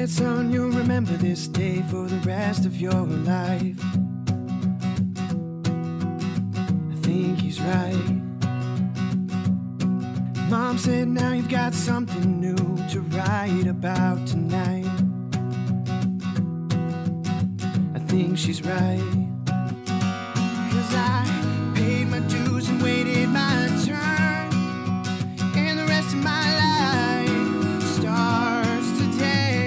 said, son, you'll remember this day for the rest of your life. I think he's right. Mom said, now you've got something new to write about tonight. I think she's right. 'Cause I paid my dues and waited my turn, and the rest of my life starts today.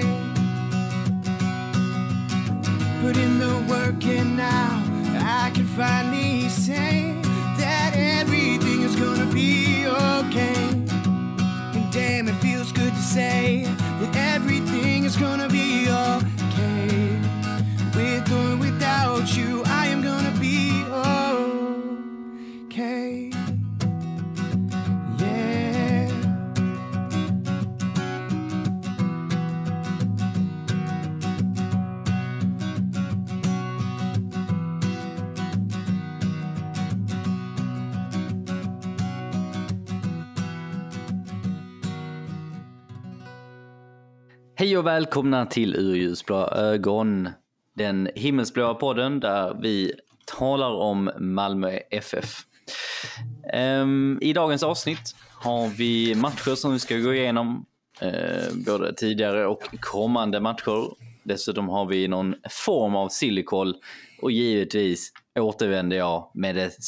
Put in the work and now I can finally say that everything is gonna be okay. And damn, it feels good to say that everything is gonna be okay. With or without you, I am gonna be okay. Yeah. Hej och välkomna till Ur ljusblå ögon, den himmelsblåa podden där vi talar om Malmö FF. I dagens avsnitt har vi matcher som vi ska gå igenom, både tidigare och kommande matcher. Dessutom har vi någon form av sillykoll och givetvis återvänder jag med det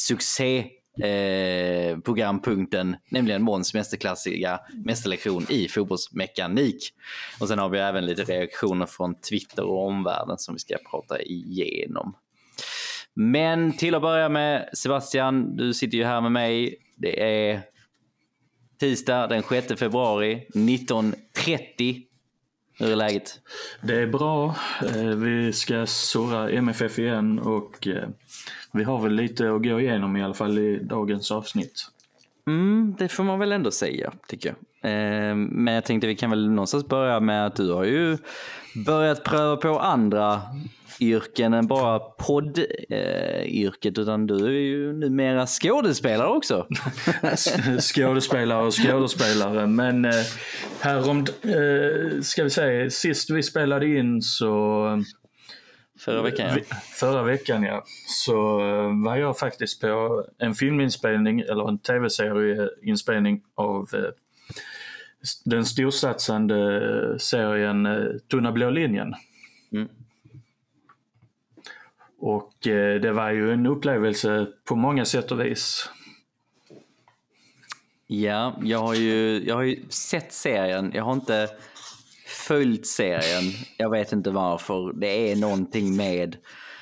programpunkten, nämligen Måns mästerklassiga mästerlektion i fotbollsmekanik. Och sen har vi även lite reaktioner från Twitter och omvärlden som vi ska prata igenom. Men till att börja med, Sebastian, du sitter ju här med mig. Det är tisdag den 6 februari 19:30. Hur är läget? Det är bra. Vi ska surra MFF igen och vi har väl lite att gå igenom i alla fall i dagens avsnitt. Det får man väl ändå säga, tycker jag. Men jag tänkte vi kan väl någonstans börja med att du har ju börjat pröva på andra yrken än bara poddyrket, utan du är ju numera skådespelare också. Skådespelare, men ska vi säga, sist vi spelade in så förra veckan så var jag faktiskt på en filminspelning eller en tv-serieinspelning av den storsatsande serien Tunna blå linjen. Och det var ju en upplevelse på många sätt och vis. Ja, jag har ju sett serien. Jag har inte följt serien. Jag vet inte varför. Det är någonting med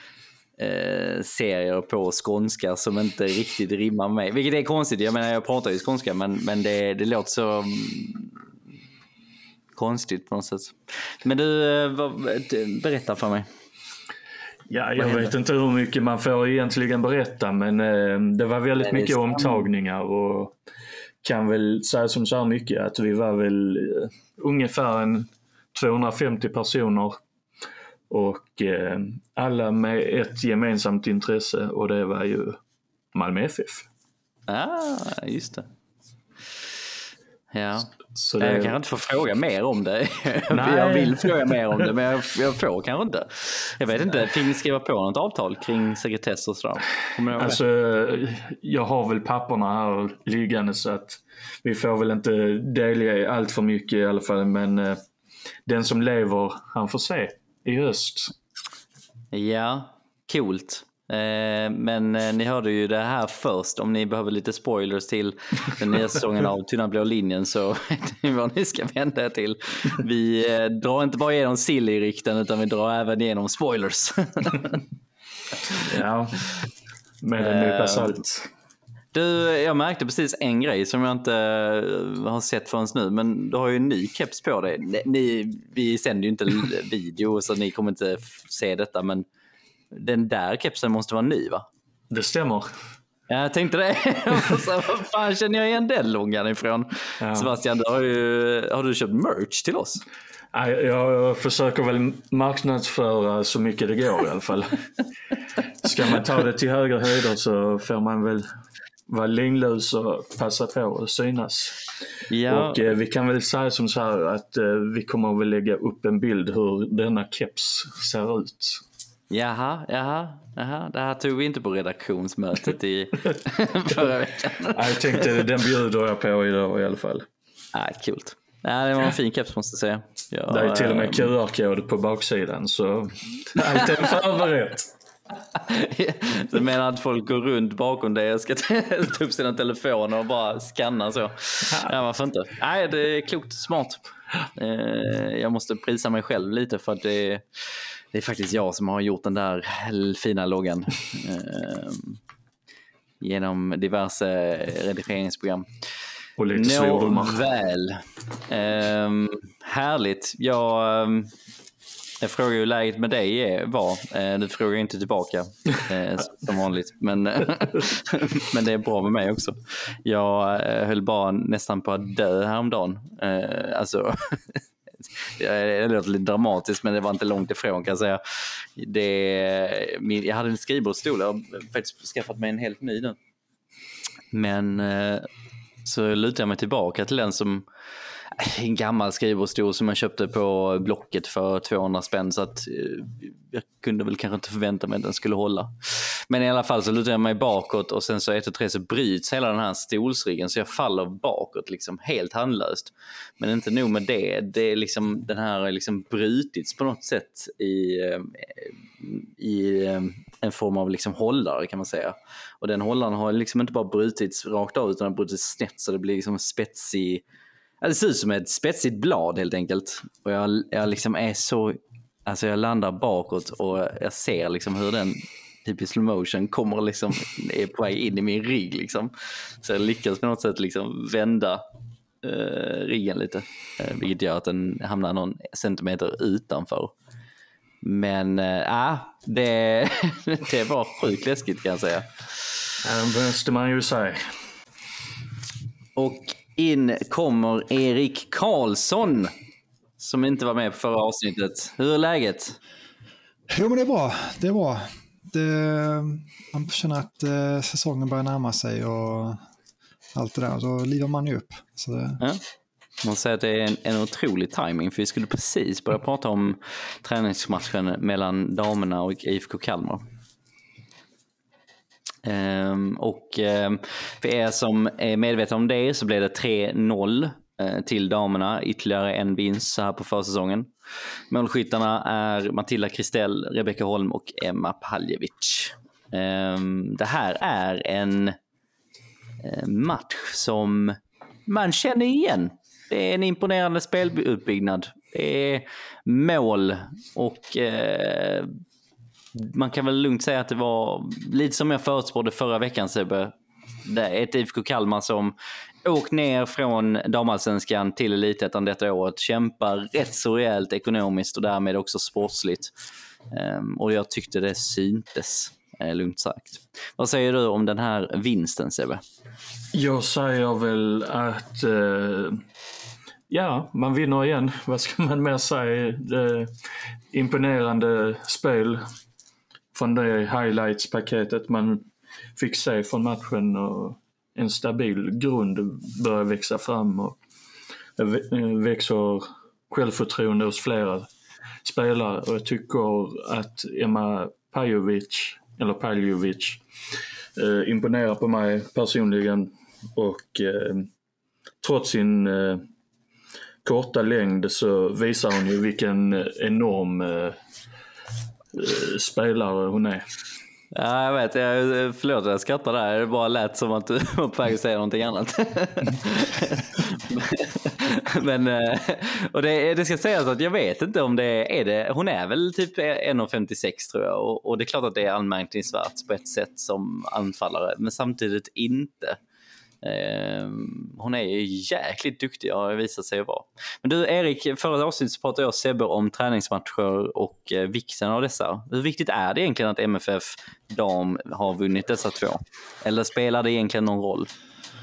serier på skånska som inte riktigt rimmar med mig. Vilket är konstigt. Jag menar, jag pratar ju skånska, men det låter så konstigt på något sätt. Men du, berätta för mig. Ja, jag vet inte hur mycket man får egentligen berätta, men det var väldigt mycket omtagningar och kan väl säga som så här mycket att vi var väl ungefär 250 personer och alla med ett gemensamt intresse, och det var ju Malmö FF. Just det. Ja. Så Jag kan inte få fråga mer om det. Jag vill fråga mer om det, men jag får kanske inte. Jag vet inte, fick ni skriva på något avtal kring sekretess och sådär? Alltså, jag har väl papperna här liggande så att vi får väl inte delge allt för mycket i alla fall, men den som lever, han får se i höst. Ja, coolt. Men ni hörde ju det här först. Om ni behöver lite spoilers till den nya säsongen av Tunna blå linjen, så vet ni vad ni ska vända er till. Vi drar inte bara igenom silly-rykten, utan vi drar även igenom spoilers. Ja, med en nypa salt. Du, jag märkte precis en grej som jag inte har sett förrän nu, men du har ju en ny keps på dig. Vi sänder ju inte video, så ni kommer inte se detta, men den där kepsen måste vara ny, va? Det stämmer. Jag tänkte det. Så, vad fan känner jag igen den långan ifrån? Ja. Sebastian, har du köpt merch till oss? Jag försöker väl marknadsföra så mycket det går i alla fall. Ska man ta det till högre höjder så får man väl vara linlös och passa på att synas. Ja. Och vi kan väl säga som så här att vi kommer väl lägga upp en bild hur denna keps ser ut. Jaha. Det här tog vi inte på redaktionsmötet i förra veckan. Jag tänkte den bjuder jag på idag i alla fall. Kul. Det var en fin keps måste jag säga. Det är till och med QR-kod på baksidan, så allt är förberett. Du menar att folk går runt bakom dig och ska ta upp sina telefoner och bara scanna så? Ja, varför inte? Nej, det är klokt, smart. Jag måste prisa mig själv lite för att det är faktiskt jag som har gjort den där fina loggan genom diverse redigeringsprogram. Och lite svordomar. Väl. Härligt. Jag frågar ju läget med dig var. Du frågar inte tillbaka som vanligt. Men det är bra med mig också. Jag höll bara nästan på att dö häromdagen. Alltså, det låter lite dramatiskt, men det var inte långt ifrån kan jag säga. Jag hade en skrivbordsstol. Jag har faktiskt skaffat mig en helt ny nu. Men så lutar jag mig tillbaka till en gammal skrivbordsstol som jag köpte på Blocket för 200 spänn, så att jag kunde väl kanske inte förvänta mig att den skulle hålla. Men i alla fall så lutar jag mig bakåt och sen så 1 och 3 så bryts hela den här stolsryggen så jag faller bakåt liksom helt handlöst. Men inte nog med det är liksom den här har liksom brutits på något sätt i en form av liksom hållare kan man säga. Och den hållaren har liksom inte bara brutits rakt av utan har brutits snett så det blir liksom spetsig. Det ser ut som ett spetsigt blad helt enkelt. Och jag liksom är så... Alltså jag landar bakåt och jag ser liksom hur den typ i slow motion kommer liksom... är på väg in i min rygg liksom. Så jag lyckas på något sätt liksom vända ryggen lite. Vilket gör att den hamnar någon centimeter utanför. Men det var sjukt läskigt kan jag säga. Det måste man ju säga. Och in kommer Erik Karlsson som inte var med på förra avsnittet. Hur är läget? Jo, men det är bra. Man känner att säsongen börjar närma sig och allt det där. Då livar man ju upp. Så det... Ja. Man säger att det är en otrolig timing, för vi skulle precis börja prata om träningsmatchen mellan damerna och IFK Kalmar. Och för er som är medvetna om det så blev det 3-0 till damerna, ytterligare en vinst så här på försäsongen. Målskyttarna är Matilda Kristell, Rebecka Holm och Emma Paljevic. Det här är en match som man känner igen. Det är en imponerande spelutbyggnad. Det är mål och man kan väl lugnt säga att det var lite som jag förutspådde förra veckan, Sebbe. Det är ett IFK Kalmar som åkt ner från damallsvenskan till elitettan detta året. Kämpar rätt så rejält ekonomiskt och därmed också sportsligt. Och jag tyckte det syntes, lugnt sagt. Vad säger du om den här vinsten, Sebbe? Jag säger väl att man vinner igen. Vad ska man mer säga? Imponerande spel från det highlights-paketet man fick se från matchen, och en stabil grund börjar växa fram och växer självförtroende hos flera spelare. Och jag tycker att Emma Paljovic imponerar på mig personligen, och trots sin korta längd så visar hon ju vilken enorm spelare hon är. Ja, jag vet. Förlåt, jag skrattar där. Det bara lät som att du var på väg att säga någonting annat. Men, och det ska sägas att jag vet inte om det är det. Hon är väl typ 1,56 tror jag. Och det är klart att det är anmärkningsvärt på ett sätt som anfallare. Men samtidigt inte. Hon är ju jäkligt duktig, har visat sig vara. Men du Erik, förra avsnittet så pratade jag och Sebbe om träningsmatcher och vikten av dessa. Hur viktigt är det egentligen att MFF dam har vunnit dessa två? Eller spelar det egentligen någon roll?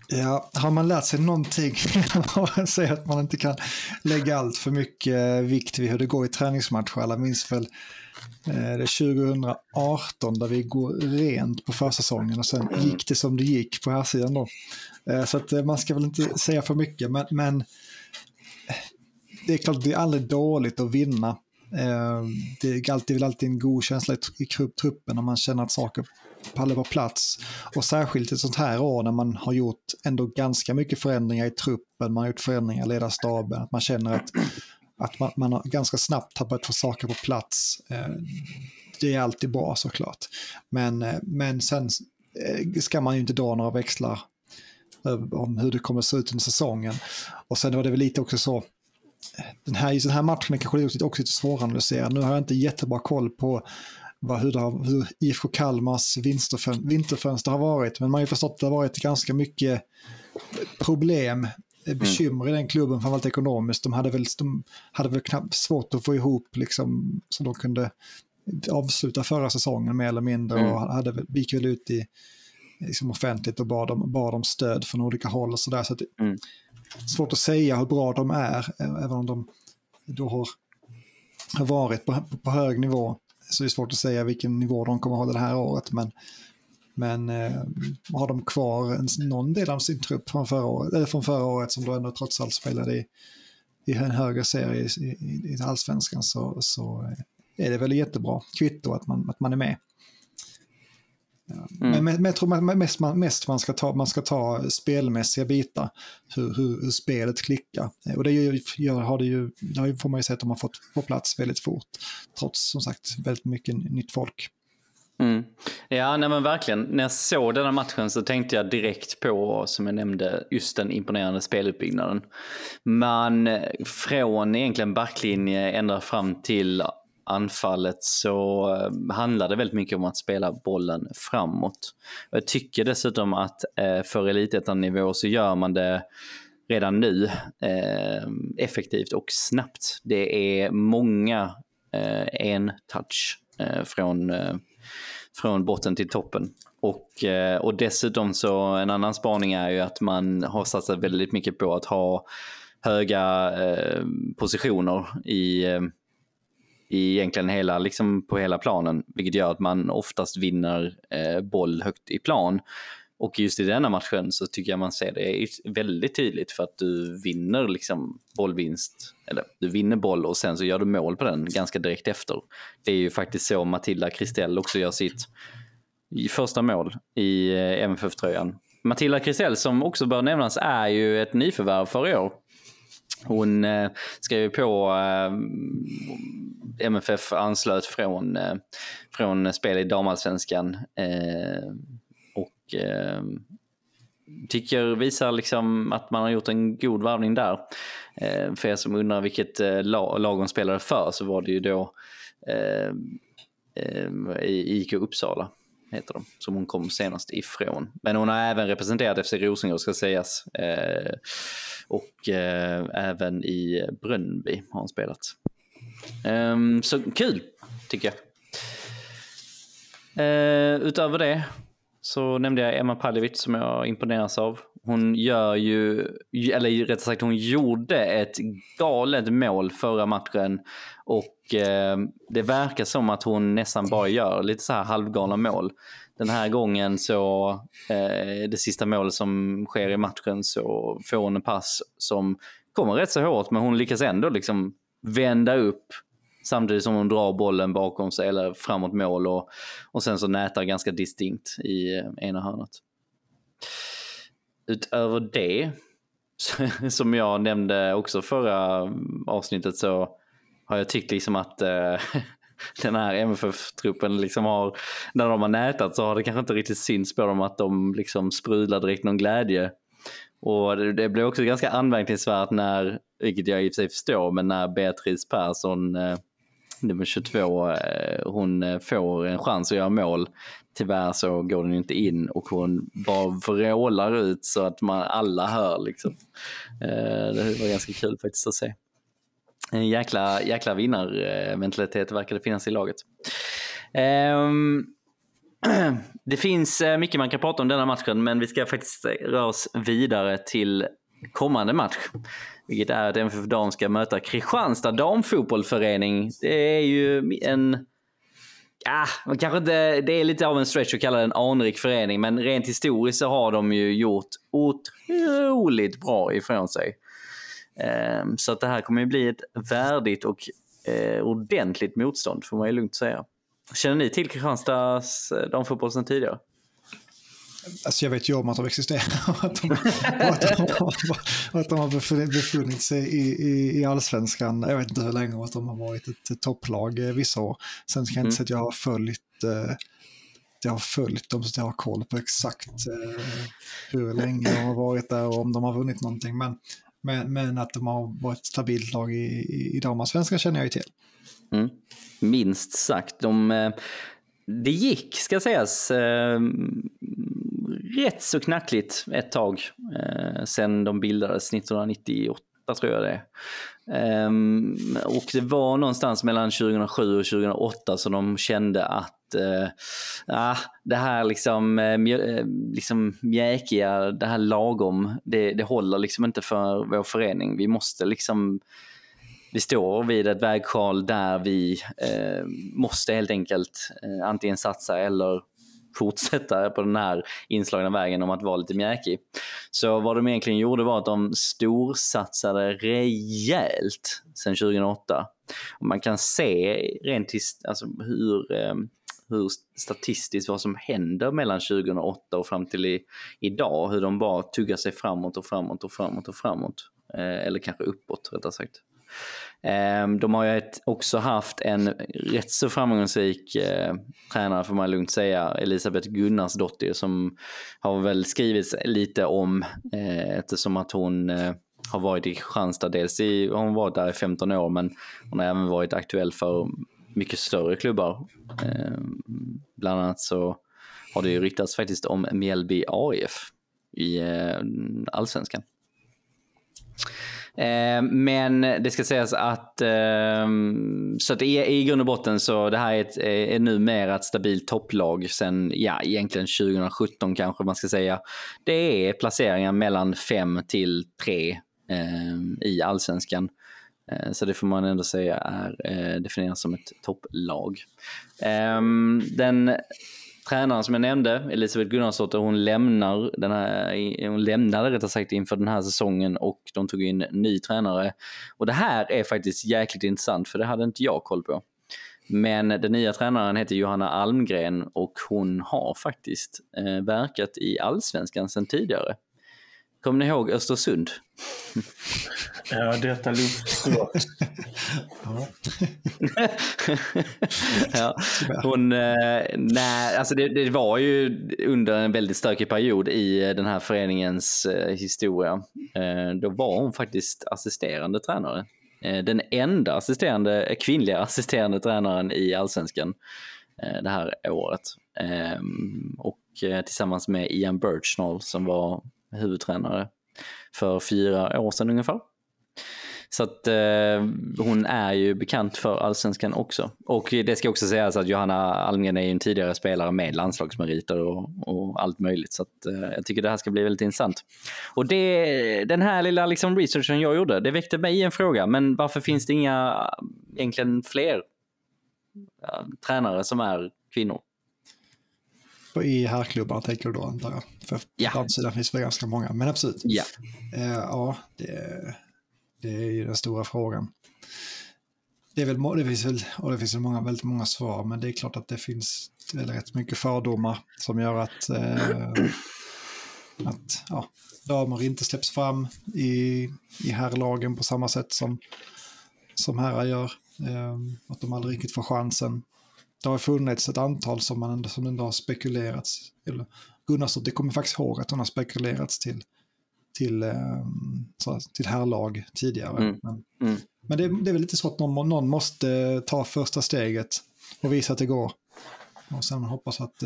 Ja, har man lärt sig någonting säger att man inte kan lägga allt för mycket vikt vid hur det går i träningsmatcher. Alla minns väl det är 2018 där vi går rent på försäsongen och sen gick det som det gick på här sidan då. Så att man ska väl inte säga för mycket, men det är klart det är aldrig dåligt att vinna. Det är väl alltid en god känsla i truppen när man känner att saker faller på plats, och särskilt ett sånt här år när man har gjort ändå ganska mycket förändringar i truppen, man har gjort förändringar i ledarstaben, att man känner att man har ganska snabbt har börjat få saker på plats. Det är alltid bra såklart, men sen ska man ju inte dra några växlar om hur det kommer att se ut under säsongen. Och sen var det väl lite också så, den här matchen är kanske också lite svåranalyserad. Nu har jag inte jättebra koll på hur IFK Kalmars vinterfönster har varit, men man har ju förstått att det har varit ganska mycket bekymmer i den klubben, framförallt ekonomiskt. De hade väl knappt svårt att få ihop liksom, så de kunde avsluta förra säsongen mer eller mindre, och gick väl ut i liksom offentligt och bad om stöd från olika håll och sådär, så att svårt att säga hur bra de är, även om de då har varit på hög nivå, så det är svårt att säga vilken nivå de kommer att hålla det här året, men har de kvar någon del av sin trupp från förra året som då ändå trots allt spelade i en högre serie i allsvenskan, så är det väl jättebra kvitto att man är med. Men jag tror mest man ska ta spelmässiga bitar, hur spelet klickar, och det får man ju säga att de har fått på plats väldigt fort, trots som sagt väldigt mycket nytt folk. Ja, nej men verkligen. När jag såg den här matchen så tänkte jag direkt på, som jag nämnde, just den imponerande speluppbyggnaden. Man från egentligen backlinje ända fram till anfallet så handlar det väldigt mycket om att spela bollen framåt. Jag tycker dessutom att för elitettan-nivå så gör man det redan nu effektivt och snabbt. Det är många en touch från botten till toppen. Och dessutom så en annan spaning är ju att man har satsat väldigt mycket på att ha höga positioner i egentligen liksom på hela planen, vilket gör att man oftast vinner boll högt i plan. Och just i denna matchen så tycker jag man ser det väldigt tydligt, för att du vinner liksom bollvinst, eller du vinner boll och sen så gör du mål på den ganska direkt efter. Det är ju faktiskt så Matilda Kristell också gör sitt första mål i MFF-tröjan. Matilda Kristell, som också bör nämnas, är ju ett nyförvärv för i år. Hon skrev på MFF, anslöt från spel i damallsvenskan och visar liksom att man har gjort en god värvning där. För er som undrar vilket lag hon spelade för, så var det ju då i IK Uppsala heter de, som hon kom senast ifrån. Men hon har även representerat FC Rosengård, ska sägas, och även i Brönnby har hon spelat. Så kul, tycker jag. Utöver det så nämnde jag Emma Paljevic, som jag imponeras av. Hon gör ju, eller rättare sagt hon gjorde ett galet mål förra matchen, och det verkar som att hon nästan bara gör lite så här halvgalna mål. Den här gången så det sista målet som sker i matchen, så får hon en pass som kommer rätt så hårt, men hon lyckas ändå liksom vända upp samtidigt som hon drar bollen bakom sig eller framåt mål, och sen så nätar ganska distinkt i ena hörnet. Utöver det, som jag nämnde också förra avsnittet, så har jag tyckt liksom att den här MFF-truppen liksom har, när de har nätat så har det kanske inte riktigt syns på dem att de liksom sprudlar direkt någon glädje. Och det blev också ganska anmärkningsvärt när, vilket jag i och för sig förstår, men när Beatrice Persson, nummer 22, hon får en chans att göra mål. Tyvärr så går den inte in, och hon bara vrålar ut så att alla hör liksom. Det var ganska kul faktiskt att se. En jäkla vinnarmentalitet verkar det finnas i laget. Det finns mycket man kan prata om denna matchen, men vi ska faktiskt röra oss vidare till kommande match. Vilket är att MFF Dam ska möta Kristianstad damfotbollförening. Det är ju en... kanske inte, det är lite av en stretch att kalla det en anrik förening, men rent historiskt så har de ju gjort otroligt bra ifrån sig. Så att det här kommer ju bli ett värdigt och ordentligt motstånd, får man ju lugnt säga. Känner ni till Kristianstads damfotboll sedan tidigare? Alltså jag vet ju om att de existerar och att de har befunnit sig i allsvenskan. Jag vet inte hur länge, och att de har varit ett topplag vissa år. Sen kan jag inte säga att jag har följt dem, så jag har koll på exakt hur länge de har varit där och om de har vunnit någonting. Men att de har varit ett stabilt lag i damallsvenskan känner jag ju till. Minst sagt. Det gick, ska sägas, rätt så knackligt ett tag sen de bildades 1998, tror jag det. Och det var någonstans mellan 2007 och 2008 så de kände att det här liksom mjäkiga, det här lagom, det håller liksom inte för vår förening. Vi måste liksom... Vi står vid ett vägskäl där vi måste helt enkelt antingen satsa eller fortsätta på den här inslagna vägen om att vara lite mjäkig. Så vad de egentligen gjorde var att de storsatsade rejält sedan 2008. Och man kan se rent alltså hur statistiskt vad som händer mellan 2008 och fram till idag. Hur de bara tuggar sig framåt och framåt och framåt och framåt. Eller kanske uppåt, rättare sagt. De har ju också haft en rätt så framgångsrik tränare, får man lugnt säga, Elisabeth Gunnarsdottir, som har väl skrivits lite om eftersom att hon har varit i Kristianstad. Hon var där i 15 år, men hon har även varit aktuell för mycket större klubbar. Bland annat så har det ju ryktats faktiskt om Mjällby AIF i allsvenskan. Men det ska sägas att så att i grund och botten så det här är numera ett stabilt topplag sen egentligen 2017 kanske man ska säga. Det är placeringar mellan 5 till 3 i allsvenskan. Så det får man ändå säga är definierat som ett topplag. Den tränaren som jag nämnde, Elisabeth Gunnarsdotter, hon lämnade rättare sagt inför den här säsongen och de tog in en ny tränare. Och det här är faktiskt jäkligt intressant, för det hade inte jag koll på. Men den nya tränaren heter Johanna Almgren och hon har faktiskt verkat i allsvenskan sedan tidigare. Kommer ni ihåg Östersund? Ja, detta låter gott. Ja, alltså det var ju under en väldigt stökig period i den här föreningens historia. Då var hon faktiskt assisterande tränare. Den enda kvinnliga assisterande tränaren i allsvenskan det här året. Och tillsammans med Ian Birchnall som var huvudtränare för 4 år sedan ungefär. Så att hon är ju bekant för allsvenskan också. Och det ska också sägas att Johanna Almgren är ju en tidigare spelare med landslagsmeriter och allt möjligt. Så att jag tycker det här ska bli väldigt intressant. Och den här lilla liksom researchen jag gjorde, det väckte mig en fråga. Men varför finns det inga egentligen fler tränare som är kvinnor? I herrklubbarna tänker du då, antar jag. För på sidan finns det ganska många, men absolut. Ja, det är ju den stora frågan. Det finns väldigt många svar, men det är klart att det finns väl rätt mycket fördomar som gör att damer inte släpps fram i herrlagen på samma sätt som herrar gör. Att de aldrig riktigt får chansen. Det har funnits ett antal som ändå har spekulerats. Gunnarsson, det kommer faktiskt ihåg att hon har spekulerats till herrlag tidigare. Men det är väl lite så att någon måste ta första steget och visa att det går. Och sen hoppas att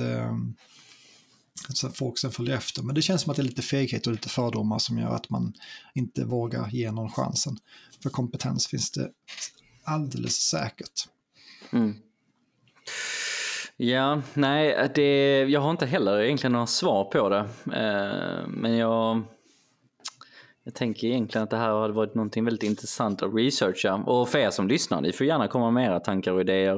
folk sen följer efter. Men det känns som att det är lite feghet och lite fördomar som gör att man inte vågar ge någon chansen. För kompetens finns det alldeles säkert. Ja, nej, jag har inte heller egentligen några svar på det. Men jag tänker egentligen att det här hade varit någonting väldigt intressant att researcha. Och för er som lyssnar, ni får gärna komma med era tankar och idéer.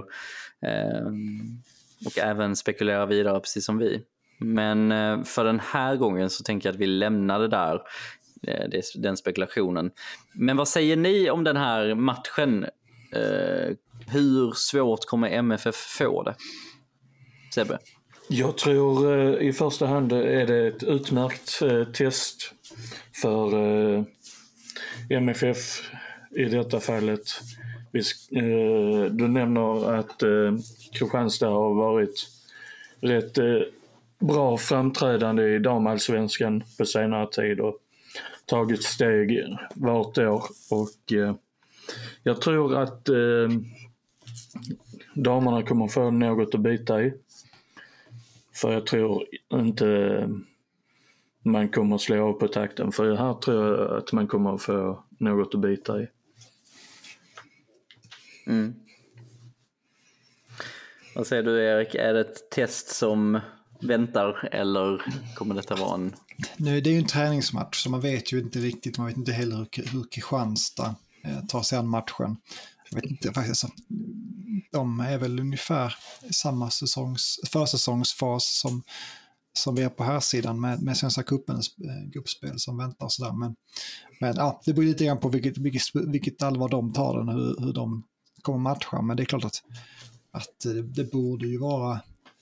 Och även spekulera vidare precis som vi. Men för den här gången så tänker jag att vi lämnar det där. Den spekulationen. Men vad säger ni om den här matchen? Hur svårt kommer MFF få det? Sebbe? Jag tror i första hand är det ett utmärkt test för MFF i detta fallet. Du nämner att Kristianstad har varit rätt bra framträdande i damallsvenskan på senare tid och tagit steg vart år, och jag tror att damerna kommer få något att bita i, för jag tror inte man kommer slå av på takten, för här tror jag att man kommer få något att bita i. Vad säger du, Erik? Är det ett test som väntar, eller kommer detta vara en... Nu, det är ju en träningsmatch, så man vet ju inte riktigt. Man vet inte heller hur Kristianstad tar sig an matchen. Jag vet inte faktiskt. De är väl ungefär samma försäsongsfas som vi är på här sidan med Svenska cupens gruppspel som väntar och sådär. Men ja, det beror lite grann på vilket allvar de tar den, hur de kommer matcha. Men det är klart att det borde ju vara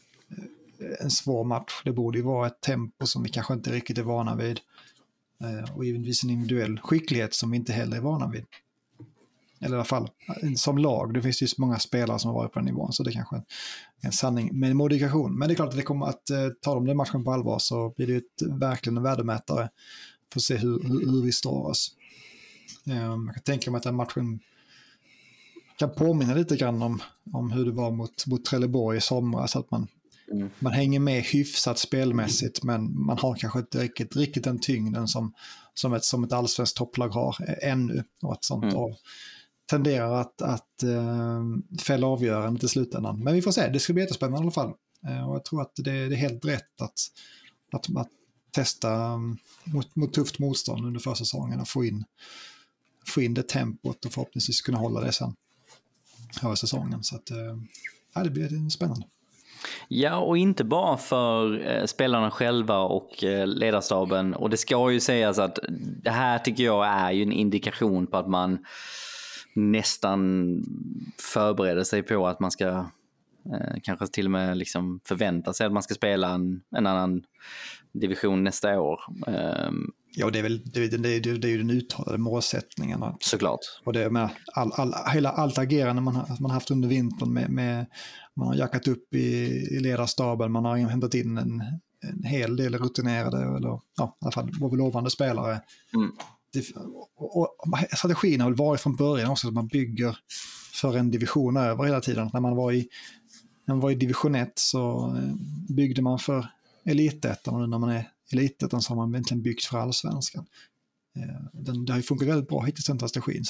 en svår match. Det borde ju vara ett tempo som vi kanske inte riktigt är vana vid. Och givetvis en individuell skicklighet som vi inte heller är vana vid. Eller i alla fall som lag. Det finns ju många spelare som har varit på den nivån, så det kanske är en sanning med modifikation. Men det är klart att det kommer att ta dem den matchen på allvar, så blir det verkligen en värdemätare för att se hur vi står oss. Jag kan tänka mig att den matchen kan påminna lite grann om hur det var mot Trelleborg i somras, att man hänger med hyfsat spelmässigt, men man har kanske inte riktigt den tyngden som ett allsvenskt topplag har ännu, och att sånt tenderar att fälla avgörande i slutändan. Men vi får se, det ska bli jättespännande i alla fall. Och jag tror att det är helt rätt att testa mot tufft motstånd under försäsongen och få in det tempot och förhoppningsvis kunna hålla det sen över säsongen. Så att det blir spännande. Ja, och inte bara för spelarna själva och ledarstaben. Och det ska ju sägas att det här tycker jag är ju en indikation på att man nästan förbereder sig på att man ska kanske till och med liksom förvänta sig att man ska spela en annan division nästa år. Ja, det är ju den uttalade målsättningen. Såklart. Och det med allt agerande man har haft under vintern med man har jackat upp i ledarstaben, man har hämtat in en hel del rutinerade eller i alla fall lovande spelare. Och strategin har väl varit från början också att man bygger för en division över hela tiden. När man var i division 1 så byggde man för elitettan, och nu när man är elitettan så har man egentligen byggt för allsvenskan. Det har ju funkat väldigt bra hittills, den strategin,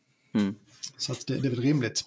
så att det är väl rimligt.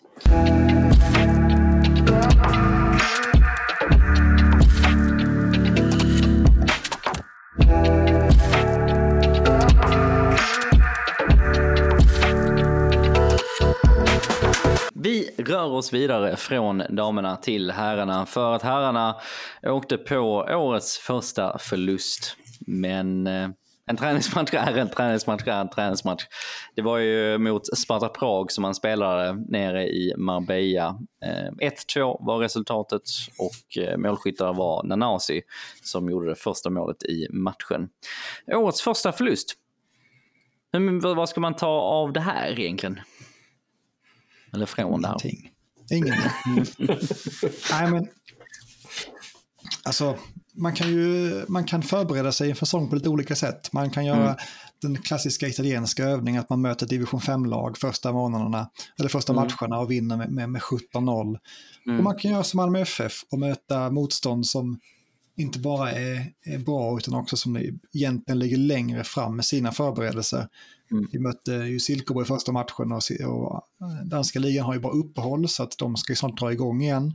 Vi rör oss vidare från damerna till herrarna, för att herrarna åkte på årets första förlust. Men en träningsmatch är en träningsmatch. Det var ju mot Sparta Prag som man spelade nere i Marbella. 1-2 var resultatet, och målskyttar var Nanasi som gjorde det första målet i matchen. Årets första förlust. Vad ska man ta av det här egentligen? Eller från det här? Ingenting. Nej, men alltså man kan förbereda sig inför säsong på lite olika sätt. Man kan göra den klassiska italienska övningen att man möter division 5-lag första månaderna eller första matcherna och vinner med 17-0. Och man kan göra som Malmö FF och möta motstånd som inte bara är bra utan också som egentligen ligger längre fram med sina förberedelser. Vi mötte ju Silkeborg i första matchen och danska ligan har ju bara uppehåll, så att de ska ju snart dra igång igen.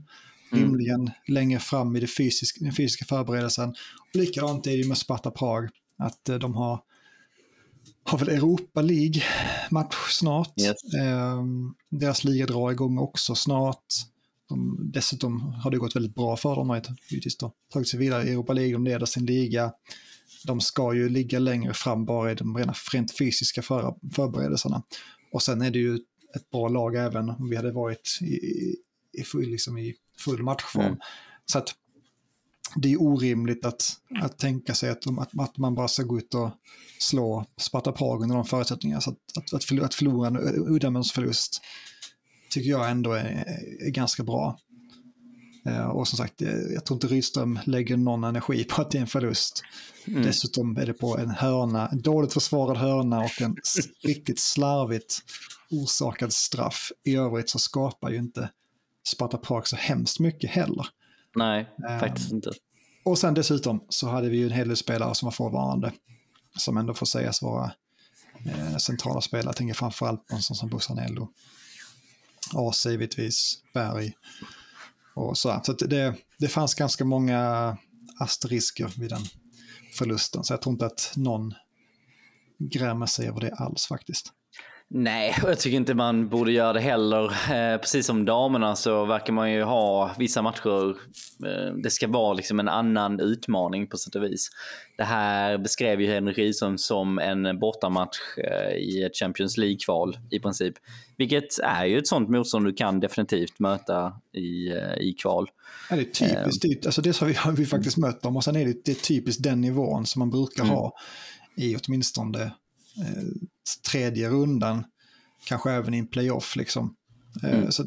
rimligen längre fram i den fysiska förberedelsen. Och likadant är det med Sparta Prag, att de har väl Europa League-match snart. Yes. Deras liga drar igång också snart. Dessutom har det gått väldigt bra för dem. De tagit sig vidare i Europa League, de leder sin liga. De ska ju ligga längre fram bara i de rent fysiska förberedelserna. Och sen är det ju ett bra lag även om vi hade varit i full matchform. Så att det är orimligt att tänka sig att man bara ska gå ut och slå Sparta Prag under de förutsättningarna. Så att förlora en uddamålsförlust tycker jag ändå är ganska bra. Och som sagt, jag tror inte Rydström lägger någon energi på att det är en förlust. Dessutom är det på en dåligt försvarad hörna och en riktigt slarvigt orsakad straff. I övrigt så skapar ju inte Sparta Prag så hemskt mycket heller. Nej, faktiskt inte. Och sen dessutom så hade vi ju en hel del spelare som var frånvarande, som ändå får sägas vara centrala spelare. Jag tänker framförallt på en sån som Bussanello, AC givetvis, Berg och så. Så att det fanns ganska många asterisker vid den förlusten, så jag tror inte att någon grämer sig över det alls faktiskt. Nej, jag tycker inte man borde göra det heller. Precis som damerna så verkar man ju ha vissa matcher. Det ska vara liksom en annan utmaning på sätt och vis. Det här beskrev ju Henrik Rydström som en bortamatch i ett Champions League-kval i princip. Vilket är ju ett sånt motstånd du kan definitivt möta i kval. Ja, det är typiskt. Alltså det har vi faktiskt mött dem, och sen är det typiskt den nivån som man brukar ha i åtminstone tredje rundan, kanske även i en playoff liksom. Så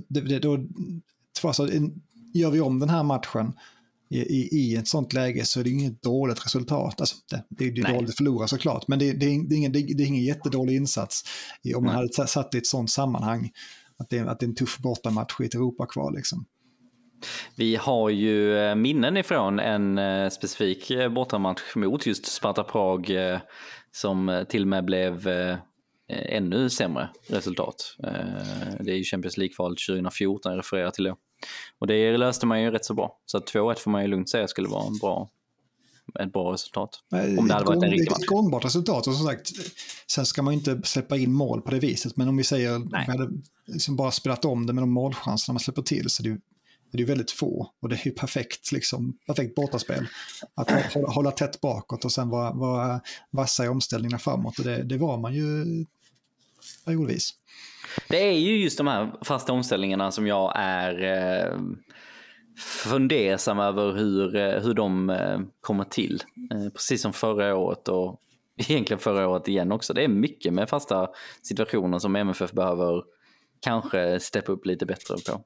gör vi om den här matchen i ett sånt läge, så är det inget dåligt resultat. Alltså, det är dåligt att förlora såklart, men det är ingen jättedålig insats om man hade satt i ett sånt sammanhang att det är en tuff bortamatch i ett Europakval liksom. Vi har ju minnen ifrån en specifik bortamatch mot just Sparta Prag som till och med blev ännu sämre resultat. Det är ju Champions League-kvalet 2014 jag refererar till det. Och det löste man ju rätt så bra. Så 2-1 får man ju lugnt säga skulle vara ett bra resultat. Om det hade varit en riktig match. Ett gångbart resultat. Och som sagt, sen ska man ju inte släppa in mål på det viset. Men om vi säger att vi hade liksom bara spelat om det med de målchanserna man släpper till, så det är väldigt få. Och det är ju perfekt bortaspel. Att hålla tätt bakåt och sen vara vassa i omställningarna framåt. Och det var man ju periodvis. Det är ju just de här fasta omställningarna som jag är fundersam över hur de kommer till. Precis som förra året och egentligen förra året igen också. Det är mycket med fasta situationer som MFF behöver kanske steppa upp lite bättre på.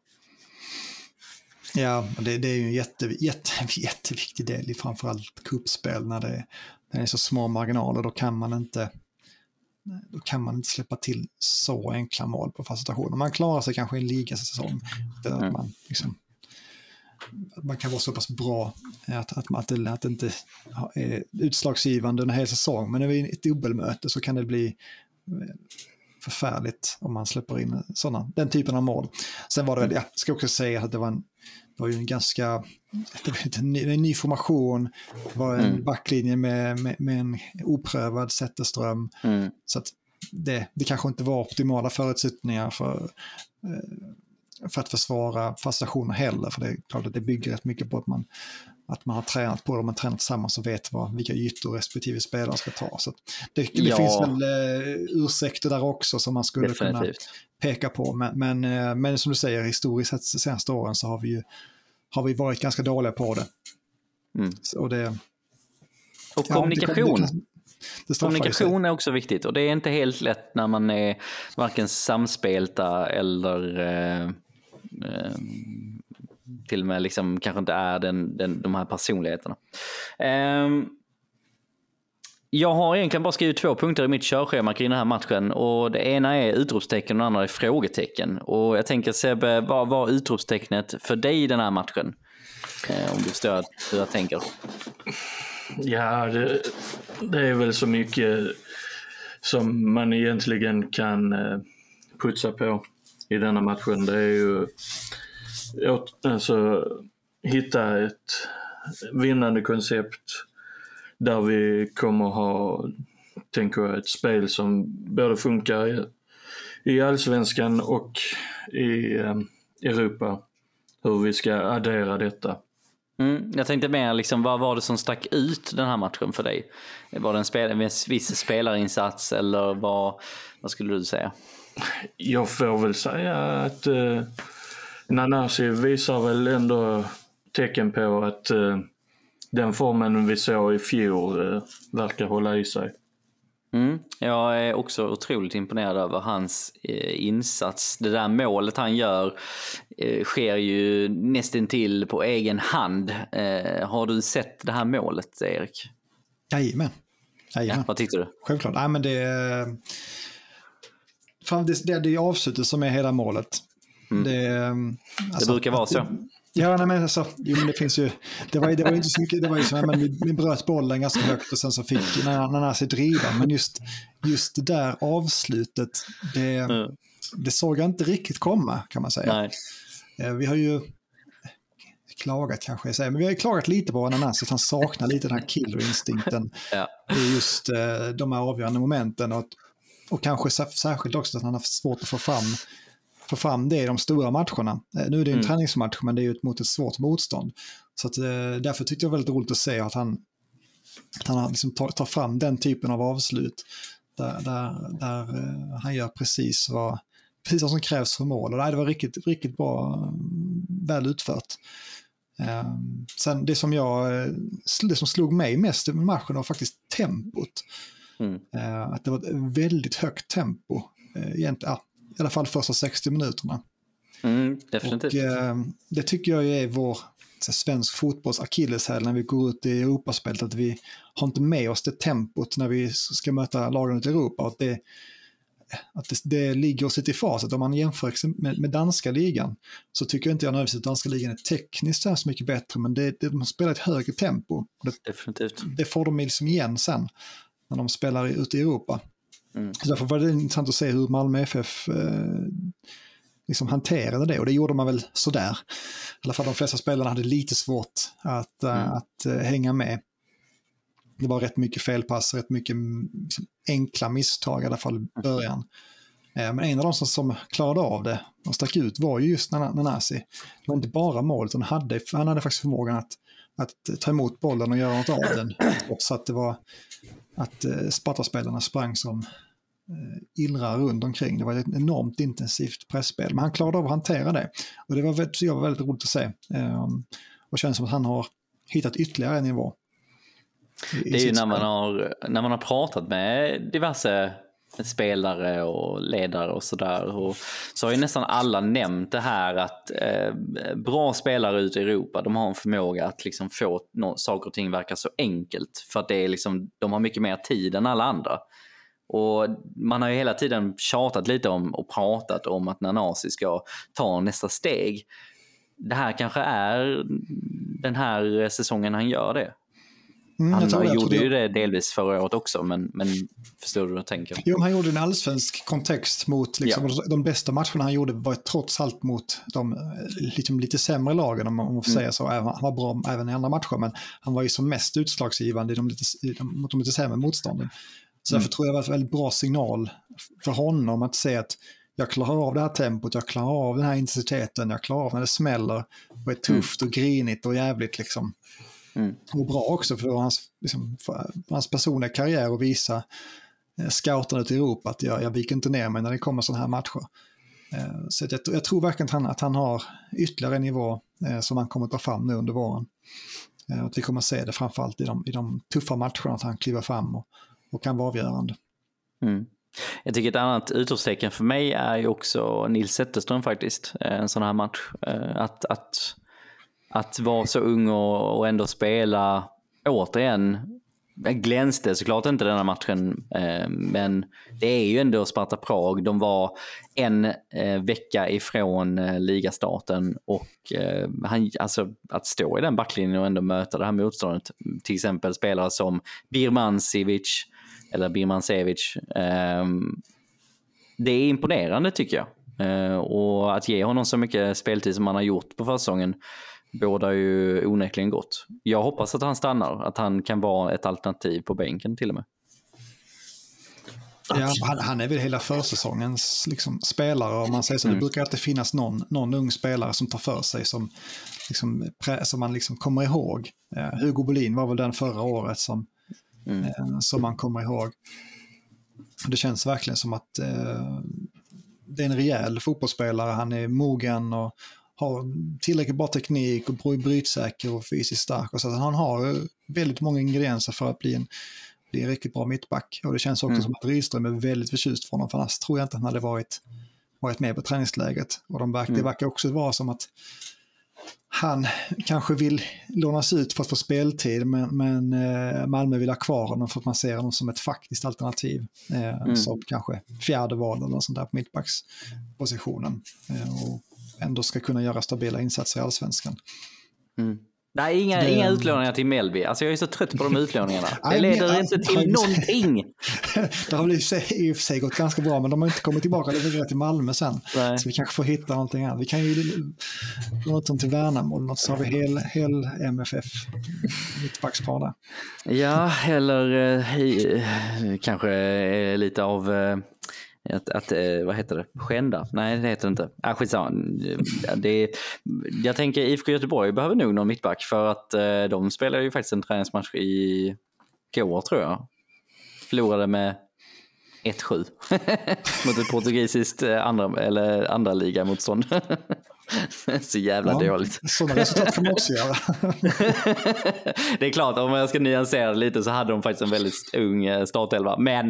Ja, det är ju en jätteviktig del i framförallt kuppspel när det är så små marginaler. Då kan man inte släppa till så enkla mål på fasta situationer. Man klarar sig kanske i en ligasäsong där man kan vara så pass bra att det inte är utslagsgivande under hela säsong. Men när vi är ett dubbelmöte så kan det bli förfärligt om man släpper in den typen av mål. Sen var det väl, jag ska också säga att det var ju en ny formation, det var en backlinje med en oprövad Zetterström. Så att det kanske inte var optimala förutsättningar för att försvara fasta stationer heller, för det är klart att det bygger rätt mycket på att man har tränat på det, man har tränat tillsammans och vet vilka ytor respektive spelare ska ta. Så det finns väl ursäkter där också som man skulle kunna peka på, men som du säger, historiskt sett de senaste åren så har vi varit ganska dåliga på det. Och kommunikation. Kommunikation är också viktigt, och det är inte helt lätt när man är varken samspelta eller till och med liksom kanske inte är de här personligheterna. Jag har egentligen bara skrivit 2 punkter i mitt körschema kring den här matchen, och det ena är utropstecken och det andra är frågetecken. Och jag tänker, Sebbe, vad var utropstecknet för dig i den här matchen? Om du förstår hur jag tänker. Ja, det är väl så mycket som man egentligen kan putsa på i denna matchen. Det är ju hitta ett vinnande koncept där vi kommer ha, tänker jag, ett spel som både funkar i Allsvenskan och i Europa, hur vi ska addera detta. Jag tänkte mer liksom, vad var det som stack ut den här matchen för dig? Var det en viss spelarinsats eller vad skulle du säga? Jag får väl säga att Nanasi visar väl ändå tecken på att den formen vi såg i fjol verkar hålla i sig. Jag är också otroligt imponerad över hans insats. Det där målet han gör sker ju nästan till på egen hand. Har du sett det här målet, Erik? Jajamän. Ja, vad tyckte du? Självklart. Nej, men det är avslutet som är hela målet. Det brukar vara så. Ja, nej, men alltså, men det finns ju, det var ju inte så mycket, det var ju så här, men vi bröt bollen ganska högt och sen så fick Nanasi driva, men just det där avslutet, det såg jag inte riktigt komma, kan man säga. Nej. Vi har ju klagat kanske jag säger, men vi har ju klagat lite på Nanasi, att han saknar lite den här killerinstinkten. Ja. Det är just de här avgörande momenten och kanske särskilt också att han har svårt att få fram det i de stora matcherna. Nu är det en träningsmatch, men det är ju mot ett svårt motstånd. Så att, därför tyckte jag väldigt roligt att se att han liksom tar fram den typen av avslut där han gör precis vad som krävs för mål. Och det var riktigt bra, väl utfört. Sen det som slog mig mest i matchen var faktiskt tempot. Att det var ett väldigt högt tempo egentligen. I alla fall första 60 minuterna. Definitivt. Och det tycker jag är vår svensk fotbolls akilleshäl när vi går ut i Europaspelet, att vi har inte med oss det tempot när vi ska möta lagen ut i Europa. Att det ligger oss lite i faset. Om man jämför med danska ligan så tycker jag inte att danska ligan är tekniskt så mycket bättre, men de spelar ett högre tempo. Definitivt. Det får de liksom igen sen när de spelar ute i Europa. Så därför var det intressant att se hur Malmö FF liksom hanterade det, och det gjorde man väl sådär. I alla fall de flesta spelarna hade lite svårt att hänga med. Det var rätt mycket felpass, rätt mycket liksom, enkla misstag i alla fall i början. Men en av de som klarade av det och stack ut var ju just Nanasi. Det var inte bara målet, han hade faktiskt förmågan att ta emot bollen och göra något av den. Så att det var att Sparta-spelarna sprang som illrar runt omkring. Det var ett enormt intensivt pressspel, men han klarade av att hantera det. Och det var väldigt roligt att se. Och känns som att han har hittat ytterligare en nivå. Det är ju när man har pratat med diverse spelare och ledare och sådär, och så har ju nästan alla nämnt det här att bra spelare ute i Europa, de har en förmåga att liksom få saker och ting verka så enkelt, för att det är liksom, de har mycket mer tid än alla andra. Och man har ju hela tiden tjatat lite om och pratat om att Nanasi ska ta nästa steg. Det här kanske är den här säsongen han gör det. Han gjorde ju det delvis förra året också, men förstår du vad jag tänker? Jo, han gjorde en allsvensk kontext mot liksom, de bästa matcherna han gjorde var trots allt mot de lite sämre lagen, om man får säga så. Han var bra även i andra matcher, men han var ju som mest utslagsgivande mot de lite sämre motstånden. Så därför tror jag det var en väldigt bra signal för honom att se att jag klarar av det här tempot, jag klarar av den här intensiteten, jag klarar av när det smäller och är tufft och grinigt och jävligt liksom. Och bra också för hans personliga karriär och visa scouterna ut i Europa att jag viker inte ner mig när det kommer sådana här matcher. Så jag tror verkligen att han har ytterligare en nivå som han kommer att ta fram nu under våren. Att vi kommer att se det framförallt i de tuffa matcherna, att han kliver fram och kan vara avgörande. Jag tycker ett annat utropstecken för mig är ju också Nils Zetterström faktiskt. En sån här match. Att vara så ung och ändå spela återigen. Glänste såklart inte den här matchen, men det är ju ändå Sparta Prag. De var en vecka ifrån ligastarten, och alltså att stå i den backlinjen och ändå möta det här motståndet, till exempel spelare som Birmancevic, det är imponerande tycker jag. Och att ge honom så mycket speltid som han har gjort på försäsongen bådar ju onekligen gott. Jag hoppas att han stannar, att han kan vara ett alternativ på bänken till och med. Ja, han är väl hela försäsongens liksom, spelare, om man säger så. Det brukar alltid finnas någon ung spelare som tar för sig som man liksom kommer ihåg. Hugo Bolin var väl den förra året som man kommer ihåg. Det känns verkligen som att det är en rejäl fotbollsspelare. Han är mogen och har tillräckligt bra teknik och brytsäker och fysiskt stark. Och så att han har väldigt många ingredienser för att bli en riktigt bra mittback. Och det känns också som att Rydström är väldigt förtjust för honom. För annars tror jag inte att han hade varit med på träningsläget. Och det verkar också vara som att han kanske vill lånas ut för att få speltid, men Malmö vill ha kvar honom för att man ser honom som ett faktiskt alternativ. Som kanske fjärde val eller sånt där på mittbackspositionen. Och ändå ska kunna göra stabila insatser i Allsvenskan. Nej, inga utlåningar till Mellby. Alltså jag är så trött på de utlåningarna. Det leder inte till någonting. Det har i och för sig gått ganska bra, men de har inte kommit tillbaka till Malmö sen. Nej. Så vi kanske får hitta någonting här. Vi kan ju låna dem till Värnamo, så har vi hel MFF mittbackspar där. Ja, eller kanske lite av... Att vad heter det? Skända? Nej, det heter det inte. Jag tänker IFK Göteborg behöver nog någon mittback, för att de spelar ju faktiskt en träningsmatch i går, tror jag. Förlorade med 1-7 mot ett portugisiskt andra liga motstånd. Så jävla dåligt. Sådana resultat kan man också göra. Det är klart, om jag ska nyansera lite så hade de faktiskt en väldigt ung startelva, men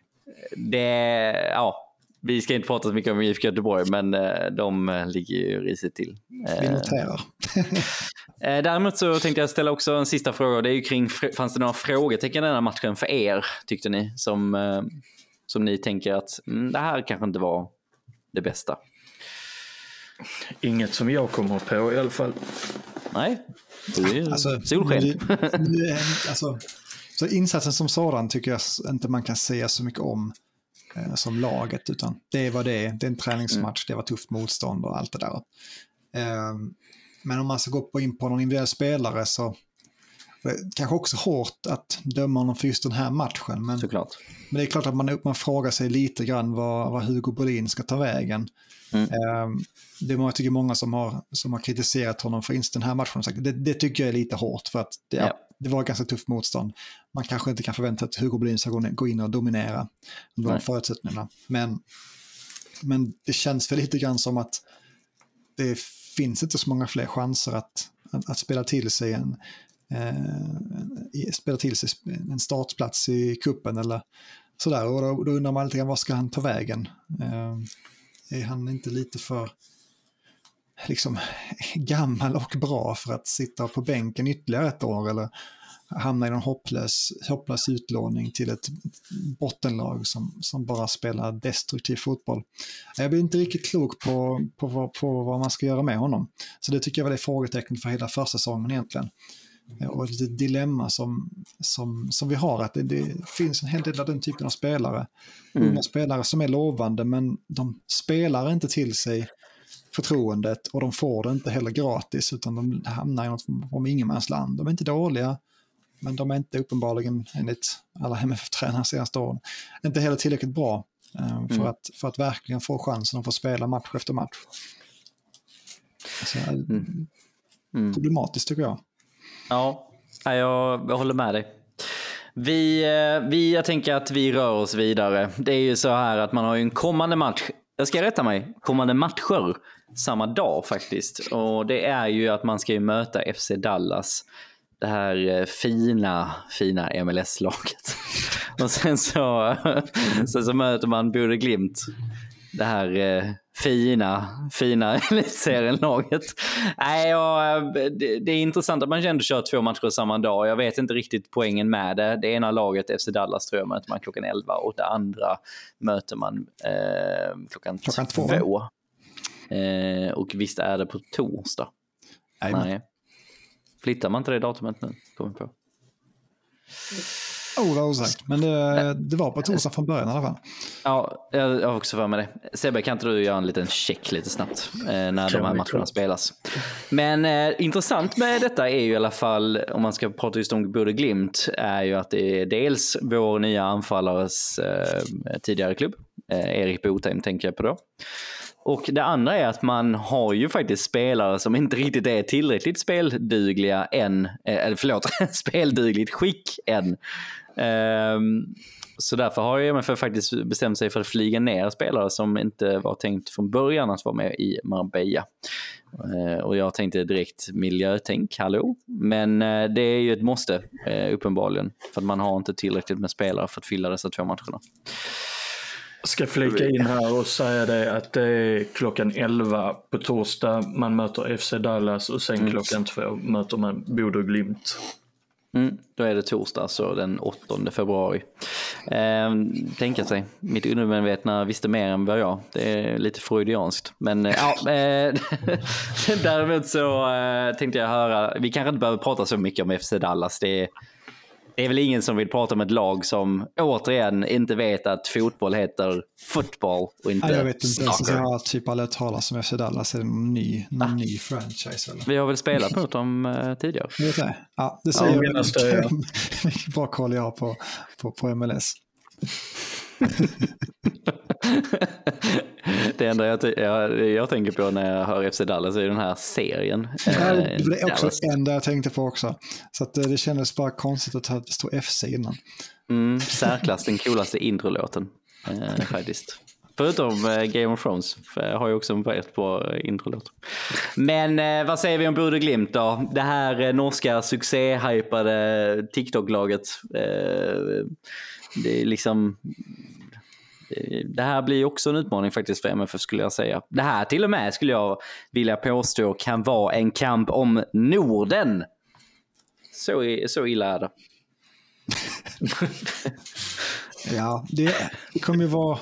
vi ska inte prata så mycket om IFK Göteborg, men de ligger ju risigt till. Vi noterar. Däremot så tänkte jag ställa också en sista fråga. Det är ju kring, fanns det några frågetecken i den här matchen för er, tyckte ni, som ni tänker att det här kanske inte var det bästa? Inget som jag kommer på i alla fall. Nej, det är solsken. Så insatsen som sådan tycker jag inte man kan säga så mycket om som laget, utan det var det är en träningsmatch, det var tufft motstånd och allt det där. Men om man ska gå in på någon individuell spelare, så kanske också hårt att döma honom för just den här matchen. Men det är klart att man frågar sig lite grann vad Hugo Bolin ska ta vägen. Det är jag tycker många som har kritiserat honom för just den här matchen. Det tycker jag är lite hårt, för att det var ganska tufft motstånd. Man kanske inte kan förvänta att Hugo Bolin ska gå in och dominera de förutsättningarna. Men det känns för lite grann som att det finns inte så många fler chanser att spela till sig en startplats i kuppen eller sådär. Och då undrar man lite grann, vad ska han ta vägen? Är han inte lite för liksom gammal och bra för att sitta på bänken ytterligare ett år, eller hamna i någon hopplös utlåning till ett bottenlag som bara spelar destruktiv fotboll? Jag blir inte riktigt klok på vad man ska göra med honom. Så det tycker jag var det frågetecknet för hela försäsongen egentligen. Och ett dilemma som vi har, att det finns en hel del av den typen av spelare. Unga spelare som är lovande, men de spelar inte till sig förtroendet, och de får det inte heller gratis, utan de hamnar i något om ingenmansland. De är inte dåliga, men de är inte uppenbarligen, enligt alla MFF-tränare senaste åren, inte heller tillräckligt bra för att verkligen få chansen att få spela match efter match. Så, problematiskt tycker jag. Ja, jag håller med dig. Jag tänker att vi rör oss vidare. Det är ju så här att man har ju en kommande match. Jag ska rätta mig. Kommande matcher samma dag faktiskt. Och det är ju att man ska ju möta FC Dallas. Det här fina MLS-laget. Och sen så möter man Bode Glimt. Det här fina elitserien-laget. Nej, det är intressant att man ändå kör 2 matcher samma dag. Jag vet inte riktigt poängen med det. Det ena laget, FC Dallas, tror jag, möter man klockan 11 och det andra möter man klockan 2. Och visst är det på torsdag? Nej. Flyttar man inte det datumet nu? Kommer på. Det var osagt. Men det var på torsdag från början i alla fall. Ja, jag har också för mig det. Sebbe, kan inte du göra en liten check lite snabbt när de här matcherna spelas? Men intressant med detta är ju i alla fall, om man ska prata just om Bodø Glimt, är ju att det är dels vår nya anfallares tidigare klubb, Erik Botheim tänker jag på då. Och det andra är att man har ju faktiskt spelare som inte riktigt är tillräckligt speldugliga än, speldugligt skick än. Så därför har MFF faktiskt bestämt sig för att flyga ner spelare som inte var tänkt från början att vara med i Marbella. Och jag tänkte direkt miljötänk, hallå. Men det är ju ett måste uppenbarligen, för att man har inte tillräckligt med spelare för att fylla dessa 2 matcherna. Ska flika in här och säga det att det är klockan 11 på torsdag man möter FC Dallas och sen klockan 2 möter man Bodø Glimt. Då är det torsdag, så den 8 februari. Tänker sig, mitt undermedvetna visste mer än vad jag. Det är lite freudianskt. Men däremot så tänkte jag höra, vi kanske inte behöver prata så mycket om FC Dallas. Det är väl ingen som vill prata om ett lag som återigen inte vet att fotboll heter fotboll och inte jag vet inte. soccer. Jag har typ aldrig talat om FC Dallas. Är det någon ny franchise? Eller? Vi har väl spelat mot dem tidigare. Vet det? Ja, det säger jag. Vilken bra koll jag har på MLS. Det enda jag tänker på när jag hör FC Dallas är den här serien. Det är också det enda jag tänkte på också. Så att det kändes bara konstigt att det stod FC innan. Särklass den coolaste introlåten faktiskt. Förutom Game of Thrones, för jag har ju också en väldigt på introlåt. Men vad säger vi om Bodø Glimt då? Det här norska succé-hypade TikTok-laget. Det är liksom... Det här blir också en utmaning faktiskt för MFF, skulle jag säga. Det här till och med skulle jag vilja påstå kan vara en kamp om Norden. Så illa är det. Ja, det kommer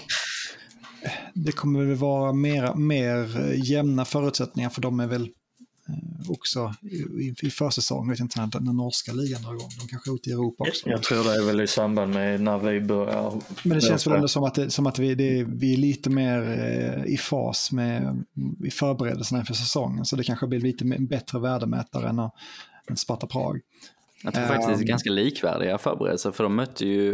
väl vara mer jämna förutsättningar, för de är väl också i försäsong. Jag vet inte när den norska ligan drar igång. De kanske är ute i Europa också. Jag tror det är väl i samband med när vi börjar. Men det känns väl ändå som att vi är lite mer i fas i förberedelserna inför säsongen. Så det kanske blir lite bättre värdemätare än Sparta Prag. Jag tror faktiskt det är ganska likvärdiga förberedelser, för de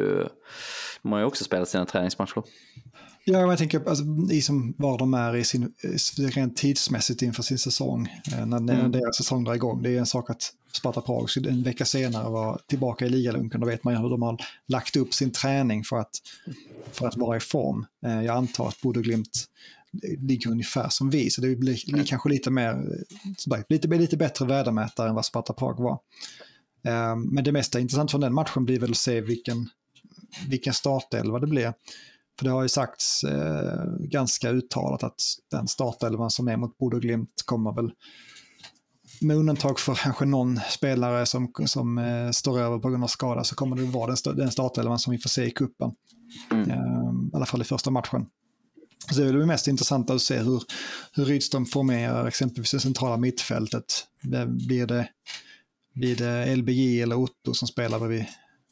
har ju också spelat sina träningsmatcher. Ja, jag tänker alltså, var de är i sin rent tidsmässigt inför sin säsong. När deras säsong drar igång. Det är en sak att Sparta Prag en vecka senare var tillbaka i ligalunken. Då vet man ju hur de har lagt upp sin träning för att vara i form. Jag antar att Bodø Glimt ligger ungefär som vi. Så det blir kanske lite bättre värdemätare än vad Sparta Prag var. Men det mesta intressant från den matchen blir väl att se vilken startelva det blir. För det har ju sagts ganska uttalat att den startelvan som är mot Bodø Glimt kommer väl, med undantag för kanske någon spelare som står över på grund av skada, så kommer det vara den startelvan som vi får se i kuppen. I alla fall i första matchen. Så det är väl mest intressant att se hur Rydström formerar exempelvis det centrala mittfältet. Blir det LBJ eller Otto som spelar bredvid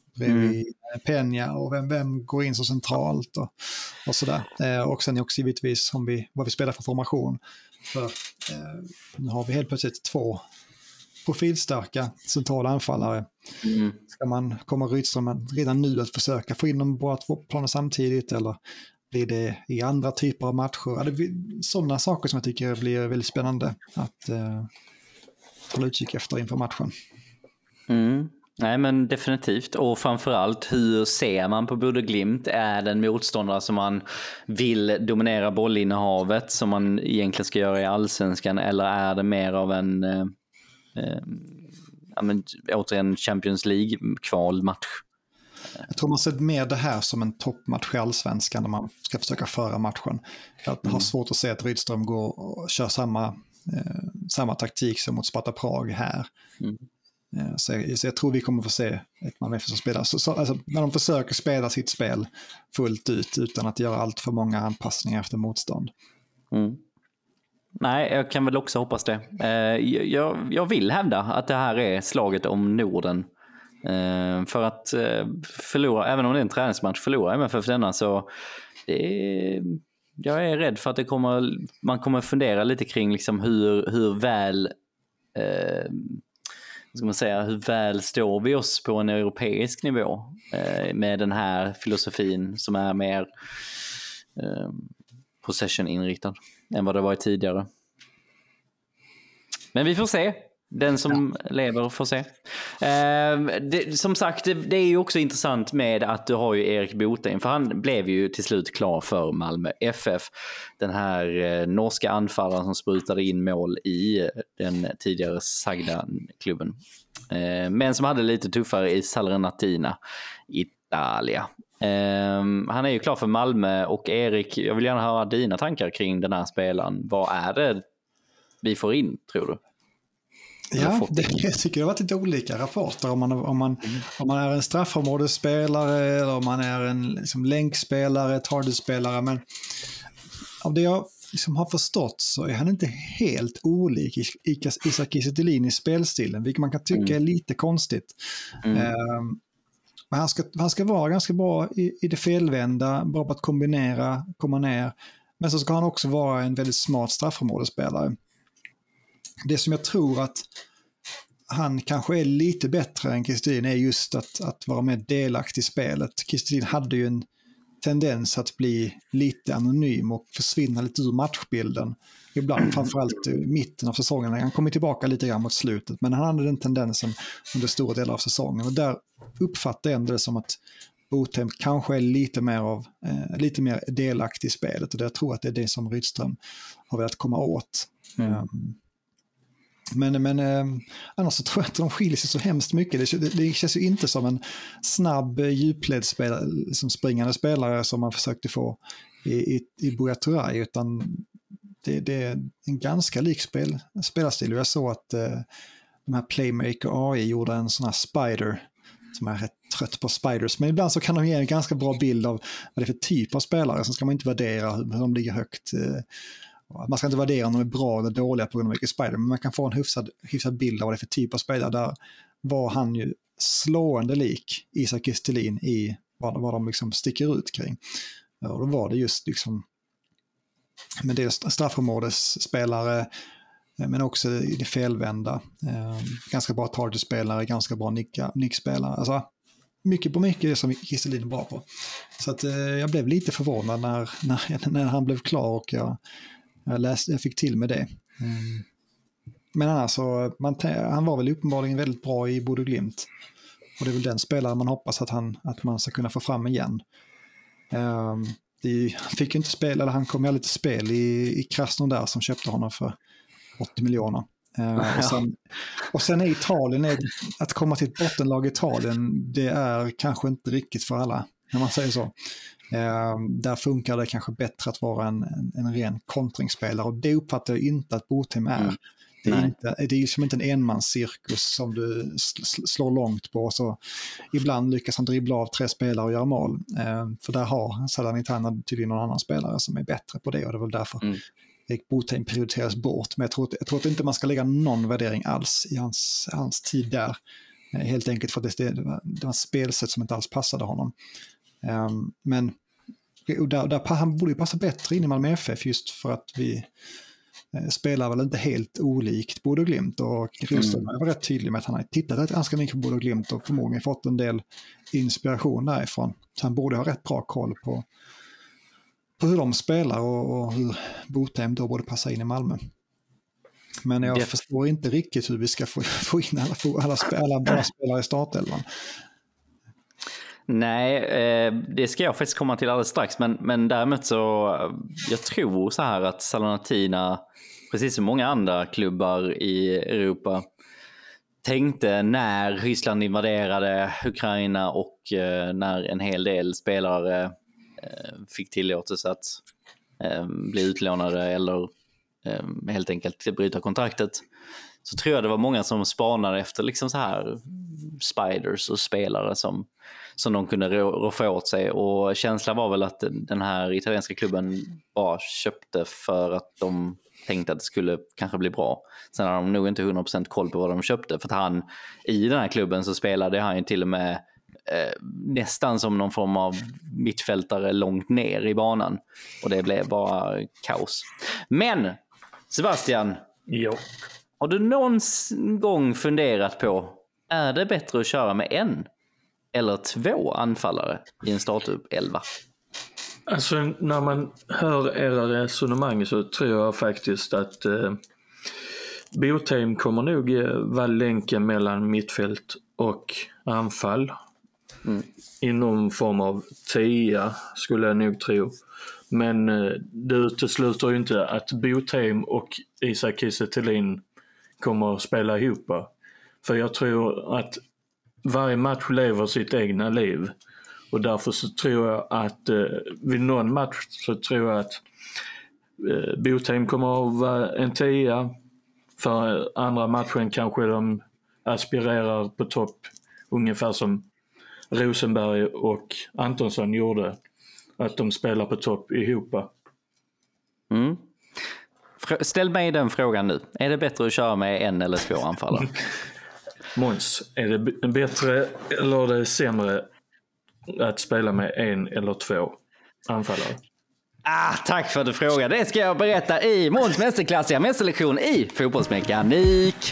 Peña, och vem går in så centralt och sådär. Och sen också givetvis vad vi spelar för formation. För nu har vi helt plötsligt 2 profilstarka centrala anfallare. Kommer Rydström redan nu att försöka få in dem på 2 planer samtidigt, eller blir det i andra typer av matcher? Sådana saker som jag tycker blir väldigt spännande att hålla utkik efter inför matchen. Nej, men definitivt. Och framförallt, hur ser man på Bodø Glimt? Är det en motståndare som man vill dominera bollinnehavet, som man egentligen ska göra i allsvenskan, eller är det mer av en återigen Champions League-kvalmatch? Jag tror man ser mer det här som en toppmatch i allsvenskan när man ska försöka föra matchen. Jag har svårt att se att Rydström går och kör samma taktik som mot Sparta Prag här. Så jag tror vi kommer få se ett Malmö FF som spelar. Alltså, när de försöker spela sitt spel fullt ut utan att göra allt för många anpassningar efter motstånd. Nej, jag kan väl också hoppas det. Jag vill hävda att det här är slaget om Norden. För att förlora, även om det är en träningsmatch, förlorar MFF denna, så jag är rädd för att man kommer fundera lite kring liksom hur väl ska man säga, hur väl står vi oss på en europeisk nivå med den här filosofin som är mer possession-inriktad än vad det var tidigare. Men vi får se. Den som lever får se. Som sagt, det är ju också intressant med att du har ju Erik Botheim, för han blev ju till slut klar för Malmö FF. Den här norska anfallaren som sprutade in mål i den tidigare sagda klubben. Men som hade lite tuffare i Salernitana, Italia. Han är ju klar för Malmö, och Erik, jag vill gärna höra dina tankar kring den här spelaren. Vad är det vi får in, tror du? Ja, jag tycker det har varit lite olika rapporter om man är en straffområdesspelare eller om man är en liksom länkspelare, targetspelare, men av det jag liksom har förstått så är han inte helt olik Isak Kiese Thelin i spelstilen, vilket man kan tycka är lite konstigt. Men han ska vara ganska bra i det felvända, bra på att kombinera, komma ner, men så ska han också vara en väldigt smart straffområdesspelare. Det som jag tror att han kanske är lite bättre än Kiese Thelin är just att vara mer delaktig i spelet. Kiese Thelin hade ju en tendens att bli lite anonym och försvinna lite ur matchbilden. Ibland, framförallt i mitten av säsongen. Han kommer tillbaka lite grann mot slutet, men han hade den tendensen under stora delar av säsongen. Och där uppfattar jag ändå det som att Botheim kanske är lite mer delaktig i spelet. Och jag tror att det är det som Rydström har velat komma åt. Men annars så tror jag att de skiljer sig så hemskt mycket. Det känns ju inte som en snabb djupledsspelare, som springande spelare som man försökte få i Buya Turay, utan det är en ganska lik spelarstil. Jag såg att de här Playmaker AI gjorde en sån här spider, som är rätt trött på spiders, men ibland så kan de ge en ganska bra bild av vad det är för typ av spelare. Så ska man inte värdera hur de ligger högt. Man ska inte värdera om de är bra eller dåliga på grund av mycket spider, men man kan få en hyfsad bild av vad det är för typ av spelare. Där var han ju slående lik Isak Kiese Thelin i vad de liksom sticker ut kring. Och då var det just liksom med det straffområdesspelare, men också i det felvända. Ganska bra targetspelare, ganska bra nickspelare. Alltså mycket det som Kiese Thelin är bra på. Så att jag blev lite förvånad när han blev klar, och jag fick till med det. Men annars så, han var väl uppenbarligen väldigt bra i Bodø Glimt. Och det är väl den spelare man hoppas att man ska kunna få fram igen. Han fick ju inte spela, eller han kom ju lite spel i Krasnodar som köpte honom för 80 miljoner. Och sen är Italien, att komma till ett bottenlag i Italien, det är kanske inte riktigt för alla, när man säger så. Där funkar det kanske bättre att vara en ren kontringsspelare, och det uppfattar jag inte att Botheim är. Det är ju som inte en enmanscirkus som du slår långt på, så ibland lyckas han dribbla av 3 spelare och göra mål. För där har Salernitana tydligen någon annan spelare som är bättre på det, och det är väl därför Erik Botheim prioriteras bort. Men jag tror inte man ska lägga någon värdering alls i hans tid där. Helt enkelt för att det var ett spelsätt som inte alls passade honom. Men han borde ju passa bättre in i Malmö FF, just för att vi spelar väl inte helt olikt Bodø Glimt, och Rydström var rätt tydlig med att han har tittat rätt ganska mycket på Bodø Glimt och förmodligen fått en del inspiration därifrån. Så han borde ha rätt bra koll på hur de spelar och hur Botheim då borde passa in i Malmö. Men jag förstår inte riktigt hur vi ska få in alla bra spelare i startelvan. Nej, det ska jag faktiskt komma till alldeles strax, men däremot så jag tror så här att Salernitana, precis som många andra klubbar i Europa, tänkte när Ryssland invaderade Ukraina och när en hel del spelare fick tillåtelse att bli utlånade eller helt enkelt bryta kontraktet, så tror jag det var många som spanade efter liksom så här spiders och spelare som de kunde roffa åt sig, och känslan var väl att den här italienska klubben bara köpte för att de tänkte att det skulle kanske bli bra. Sen har de nog inte 100% koll på vad de köpte, för att i den här klubben så spelade han ju till och med nästan som någon form av mittfältare långt ner i banan, och det blev bara kaos. Men Sebastian, har du någon gång funderat på, är det bättre att köra med en eller 2 anfallare i en startup 11? Alltså när man hör era resonemang så tror jag faktiskt att Botheim kommer nog vara länken mellan mittfält och anfall. I någon form av 10 skulle jag nog tro. Men det utesluter ju inte att Botheim och Isak Kiese Thelin kommer att spela ihop. För jag tror att varje match lever sitt egna liv. Och därför så tror jag att vid någon match så tror jag att Botheim kommer att vara en 10. För andra matchen kanske de aspirerar på topp, ungefär som Rosenberg och Antonsson gjorde, att de spelar på topp ihop. Ställ mig den frågan nu. Är det bättre att köra med en eller 2 anfallare? Måns, är det bättre eller är det sämre att spela med 1 eller 2 anfallare? Tack för att du frågar. Det ska jag berätta i Måns mästerklassiga mästerlektion i fotbollsmekanik.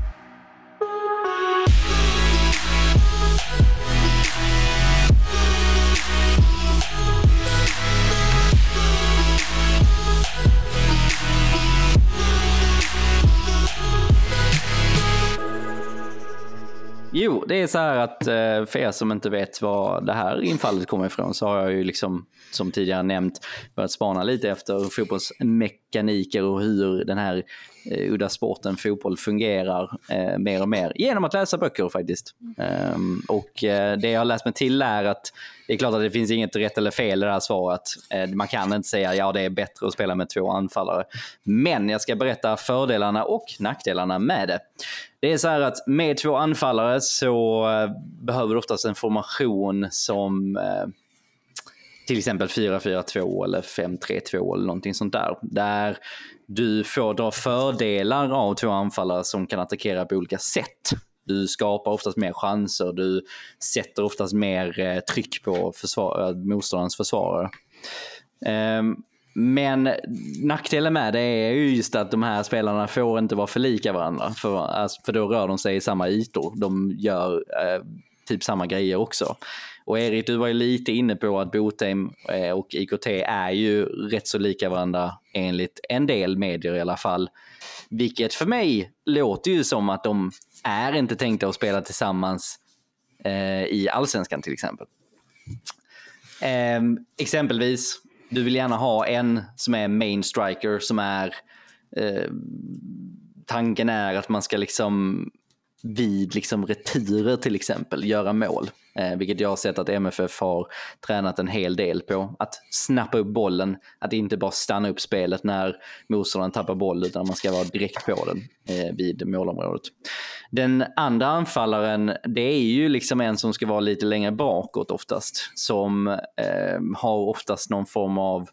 Jo, det är så här att för er som inte vet var det här infallet kommer ifrån, så har jag ju liksom, som tidigare nämnt, börjat spana lite efter fotbollsmekaniker och hur den här udda sporten fotboll fungerar mer och mer genom att läsa böcker faktiskt. Och det jag har läst mig till är att det är klart att det finns inget rätt eller fel i det här svaret. Man kan inte säga ja, det är bättre att spela med 2 anfallare. Men jag ska berätta fördelarna och nackdelarna med det. Det är så här att med 2 anfallare så behöver du oftast en formation som till exempel 4-4-2 eller 5-3-2 eller någonting sånt där. Där du får dra fördelar av 2 anfallare som kan attackera på olika sätt. Du skapar oftast mer chanser, du sätter oftast mer tryck på motståndarens försvarare. Men nackdelen med det är ju just att de här spelarna får inte vara för lika varandra. För då rör de sig i samma ytor. De gör typ samma grejer också. Och Erik, du var ju lite inne på att Botheim och IKT är ju rätt så lika varandra enligt en del medier i alla fall. Vilket för mig låter ju som att de är inte tänkta att spela tillsammans i Allsvenskan till exempel. Exempelvis, du vill gärna ha en som är main striker, som är tanken är att man ska liksom vid liksom returer till exempel göra mål, vilket jag har sett att MFF har tränat en hel del på, att snappa upp bollen, att inte bara stanna upp spelet när motståndaren tappar boll, utan man ska vara direkt på den vid målområdet. Den andra anfallaren, det är ju liksom en som ska vara lite längre bakåt oftast, som har oftast någon form av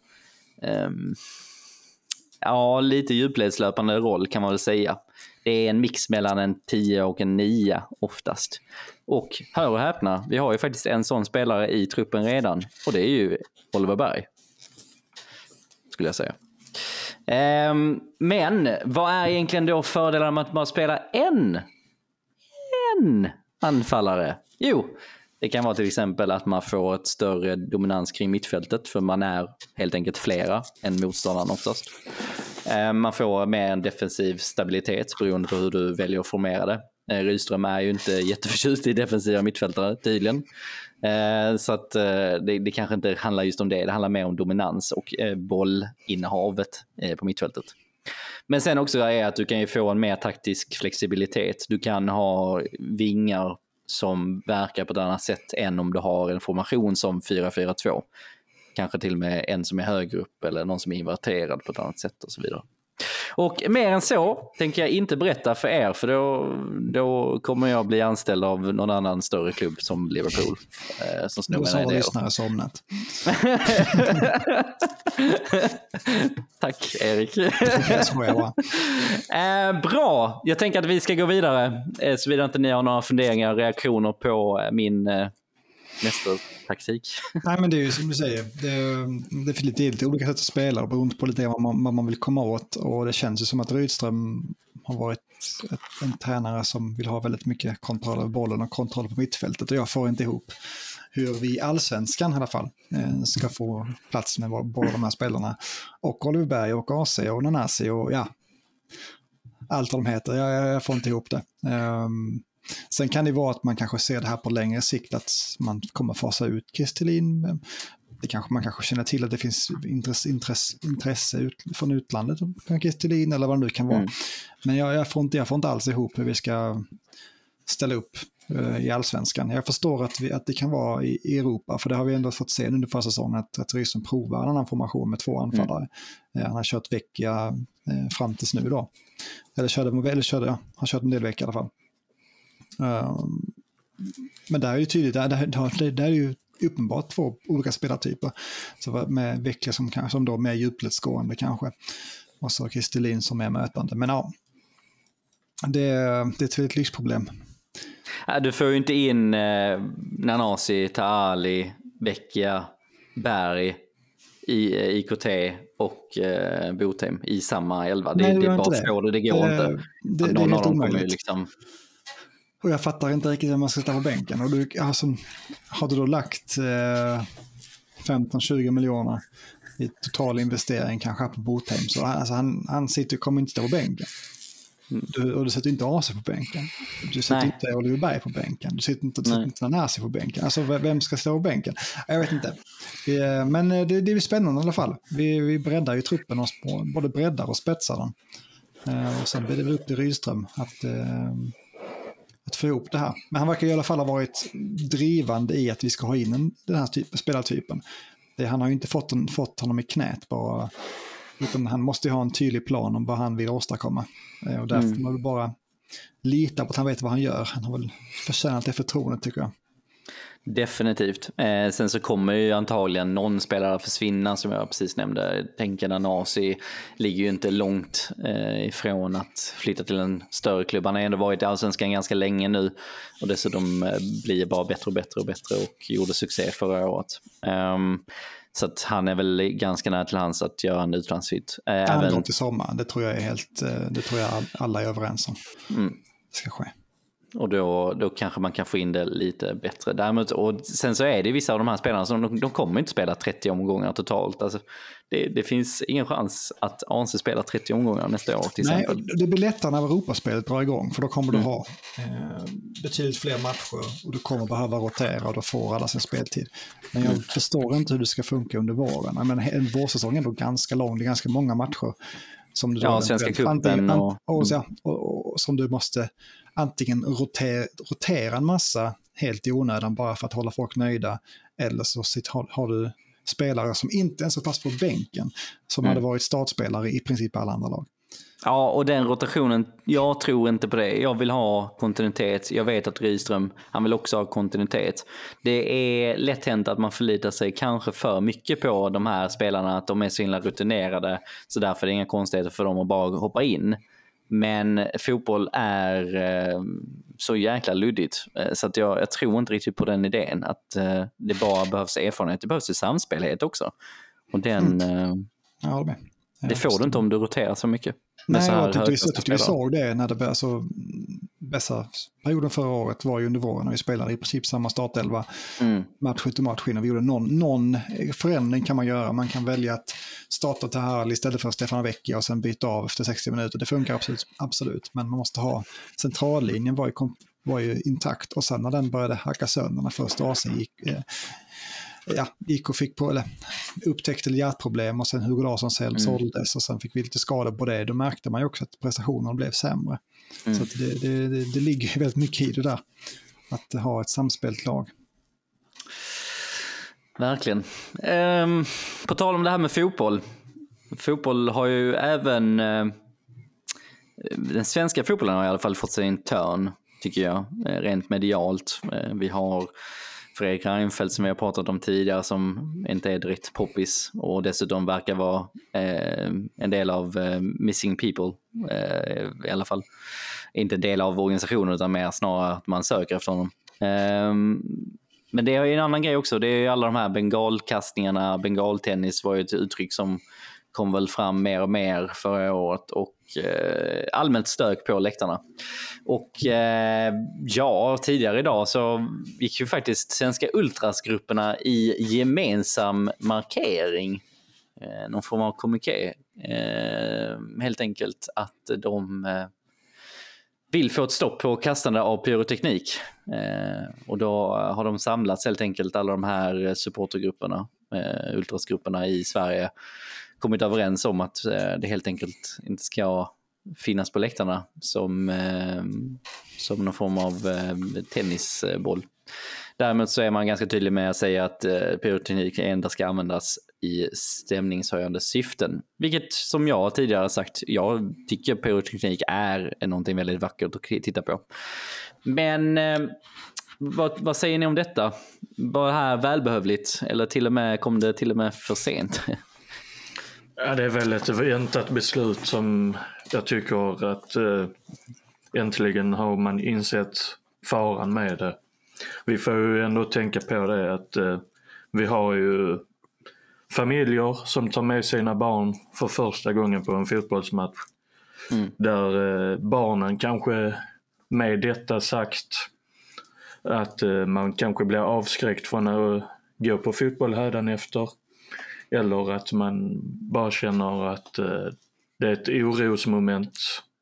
lite djupledslöpande roll kan man väl säga. Det är en mix mellan en 10 och en 9 oftast. Och hör och häpna, vi har ju faktiskt en sån spelare i truppen redan. Och det är ju Oliver Berg, skulle jag säga. Men vad är egentligen då fördelarna med att man spelar en anfallare? Jo, det kan vara till exempel att man får ett större dominans kring mittfältet, för man är helt enkelt flera än motståndaren oftast. Man får mer en defensiv stabilitet beroende på hur du väljer att formera det. Rydström är ju inte jätteförtjust i defensiva mittfältare tydligen. Så att det kanske inte handlar just om det. Det handlar mer om dominans och bollinnehavet på mittfältet. Men sen också är att du kan ju få en mer taktisk flexibilitet. Du kan ha vingar som verkar på ett annat sätt än om du har en formation som 4-4-2. Kanske till och med en som är högre upp eller någon som är inverterad på ett annat sätt och så vidare. Och mer än så tänker jag inte berätta för er, för då kommer jag bli anställd av någon annan större klubb som Liverpool. Som snor mina idéer. Lyssnare somnat. Tack Erik. Bra. Jag tänker att vi ska gå vidare, såvida inte ni har några funderingar och reaktioner på min mästertaktik. Nej, men det är ju som du säger, det finns lite olika sätt att spela beroende på lite vad man vill komma åt, och det känns ju som att Rydström har varit en tränare som vill ha väldigt mycket kontroll över bollen och kontroll på mittfältet, och jag får inte ihop hur vi i allsvenskan i alla fall ska få plats med båda de här spelarna, och Oliver Berg och AC och Nanasi och allt vad de heter. Jag får inte ihop det. Sen kan det vara att man kanske ser det här på längre sikt, att man kommer fasa ut Kristelin. Man kanske känner till att det finns intresse från utlandet från Kristelin eller vad det nu kan vara. Men jag får inte alls ihop hur vi ska ställa upp i allsvenskan. Jag förstår att det kan vara i Europa, för det har vi ändå fått se under förra säsongen att Rydström provar en annan formation med 2 anfallare. Han har kört vecka fram tills nu då. Han kört en del vecka i alla fall. Men det är ju tydligt, det är ju uppenbart 2 olika spelartyper. Så med Vecchia som då mer djupledsgående kanske, och så Kristelin som är mötande. Men ja, det är ett väldigt lyxproblem. Du får ju inte in Nanasi, Taali, Vecchia, Berg i IKT och Botheim i samma 11. Det är bara svårt, det går inte. Det är helt omöjligt. Liksom... Och jag fattar inte riktigt hur man ska ställa på bänken. Och har du då lagt 15-20 miljoner i total investering kanske på Botheim, så alltså han kommer inte stå på bänken. Och du sätter inte AC på bänken. Du sätter inte Oliver Berg på bänken. Du sätter inte Nanasi på bänken. Alltså vem ska stå på bänken? Jag vet inte. Men det är spännande i alla fall. Vi breddar ju truppen och både breddar och spetsar den. Och sen blir det väl upp till Rydström att få ihop det här. Men han verkar i alla fall ha varit drivande i att vi ska ha in den här spelartypen. Han har ju inte fått honom i knät bara, utan han måste ju ha en tydlig plan om vad han vill åstadkomma. Och därför får man bara lita på att han vet vad han gör. Han har väl förtjänat det förtroendet, tycker jag. Definitivt. Sen så kommer ju antagligen någon spelare försvinna, som jag precis nämnde. Tänker Nanasi ligger ju inte långt ifrån att flytta till en större klubb. Han har ändå varit i allsvenskan ganska länge nu, och dessutom blir bara bättre och gjorde succé förra året. Så att han är väl ganska nära till hans att göra en utlandsflytt. Han går till sommar. Det tror jag alla är överens om. Det ska ske. Och då kanske man kan få in det lite bättre. Däremot, och sen så är det vissa av de här spelarna som de kommer inte spela 30 omgångar totalt. Alltså, det finns ingen chans att ANC spelar 30 omgångar nästa år till exempel. Nej, det blir lättare när Europaspelet drar igång, för då kommer du ha betydligt fler matcher och du kommer behöva rotera och då får alla sin speltid. Men jag förstår inte hur det ska funka under våren. Men en vårsäsong är ändå ganska lång, det är ganska många matcher. Som du Svenska cupen och som du måste antingen rotera en massa helt i onödan bara för att hålla folk nöjda, eller så har du spelare som inte ens är plats på bänken, som hade varit startspelare i princip alla andra lag. Ja, och den rotationen, jag tror inte på det. Jag vill ha kontinuitet. Jag vet att Rydström, han vill också ha kontinuitet. Det är lätt hänt att man förlitar sig kanske för mycket på de här spelarna, att de är så himla rutinerade, så därför är det inga konstigheter för dem att bara hoppa in. Men fotboll är så jäkla luddigt, så att jag tror inte riktigt på den idén att det bara behövs erfarenhet. Det behövs samspelhet också. Och den det får du inte om du roterar så mycket. Nej, jag tyckte vi såg det när det började. Så bästa perioden förra året var ju under våren, när vi spelade i princip samma startelva match efter match, och vi gjorde någon förändring kan man göra. Man kan välja att starta Tahal istället för Stefan Vecchia och sen byta av efter 60 minuter. Det funkar absolut, men man måste ha centrallinjen var ju intakt, och sen när den började hacka sönder, när första AC gick och upptäckte hjärtproblem, och sen Hugo Larsson såldes, och sen fick vi lite skador på det. Då märkte man ju också att prestationerna blev sämre. Så att det ligger väldigt mycket i det där, att ha ett samspelt lag. Verkligen. På tal om det här med fotboll har ju även den svenska fotbollen har i alla fall fått sig en törn, tycker jag, rent medialt. Vi har Fredrik Reinfeldt som vi har pratat om tidigare som inte är direkt poppis och dessutom verkar vara en del av Missing People, i alla fall. Inte en del av organisationen utan mer snarare att man söker efter honom. Men det är en annan grej också, det är alla de här bengalkastningarna, bengaltennis var ju ett uttryck som kom väl fram mer och mer förra året och allmänt stök på läktarna. Och tidigare idag så gick ju faktiskt svenska ultrasgrupperna i gemensam markering, någon form av kommuniké, helt enkelt att de vill få ett stopp på kastande av pyroteknik. Och då har de samlats helt enkelt, alla de här supportergrupperna, ultrasgrupperna i Sverige, kommit överens om att det helt enkelt inte ska finnas på läktarna som någon form av tennisboll. Däremot så är man ganska tydlig med att säga att pyroteknik endast ska användas i stämningshöjande syften. Vilket, som jag tidigare sagt, jag tycker pyroteknik är någonting väldigt vackert att titta på. Men vad säger ni om detta? Var det här välbehövligt? Eller kom det till och med för sent? Ja, det är väl ett väntat beslut som jag tycker att äntligen har man insett faran med det. Vi får ju ändå tänka på det att vi har ju familjer som tar med sina barn för första gången på en fotbollsmatch. Där barnen kanske med detta sagt att man kanske blir avskräckt från att gå på fotboll hädanefter. Eller att man bara känner att det är ett orosmoment.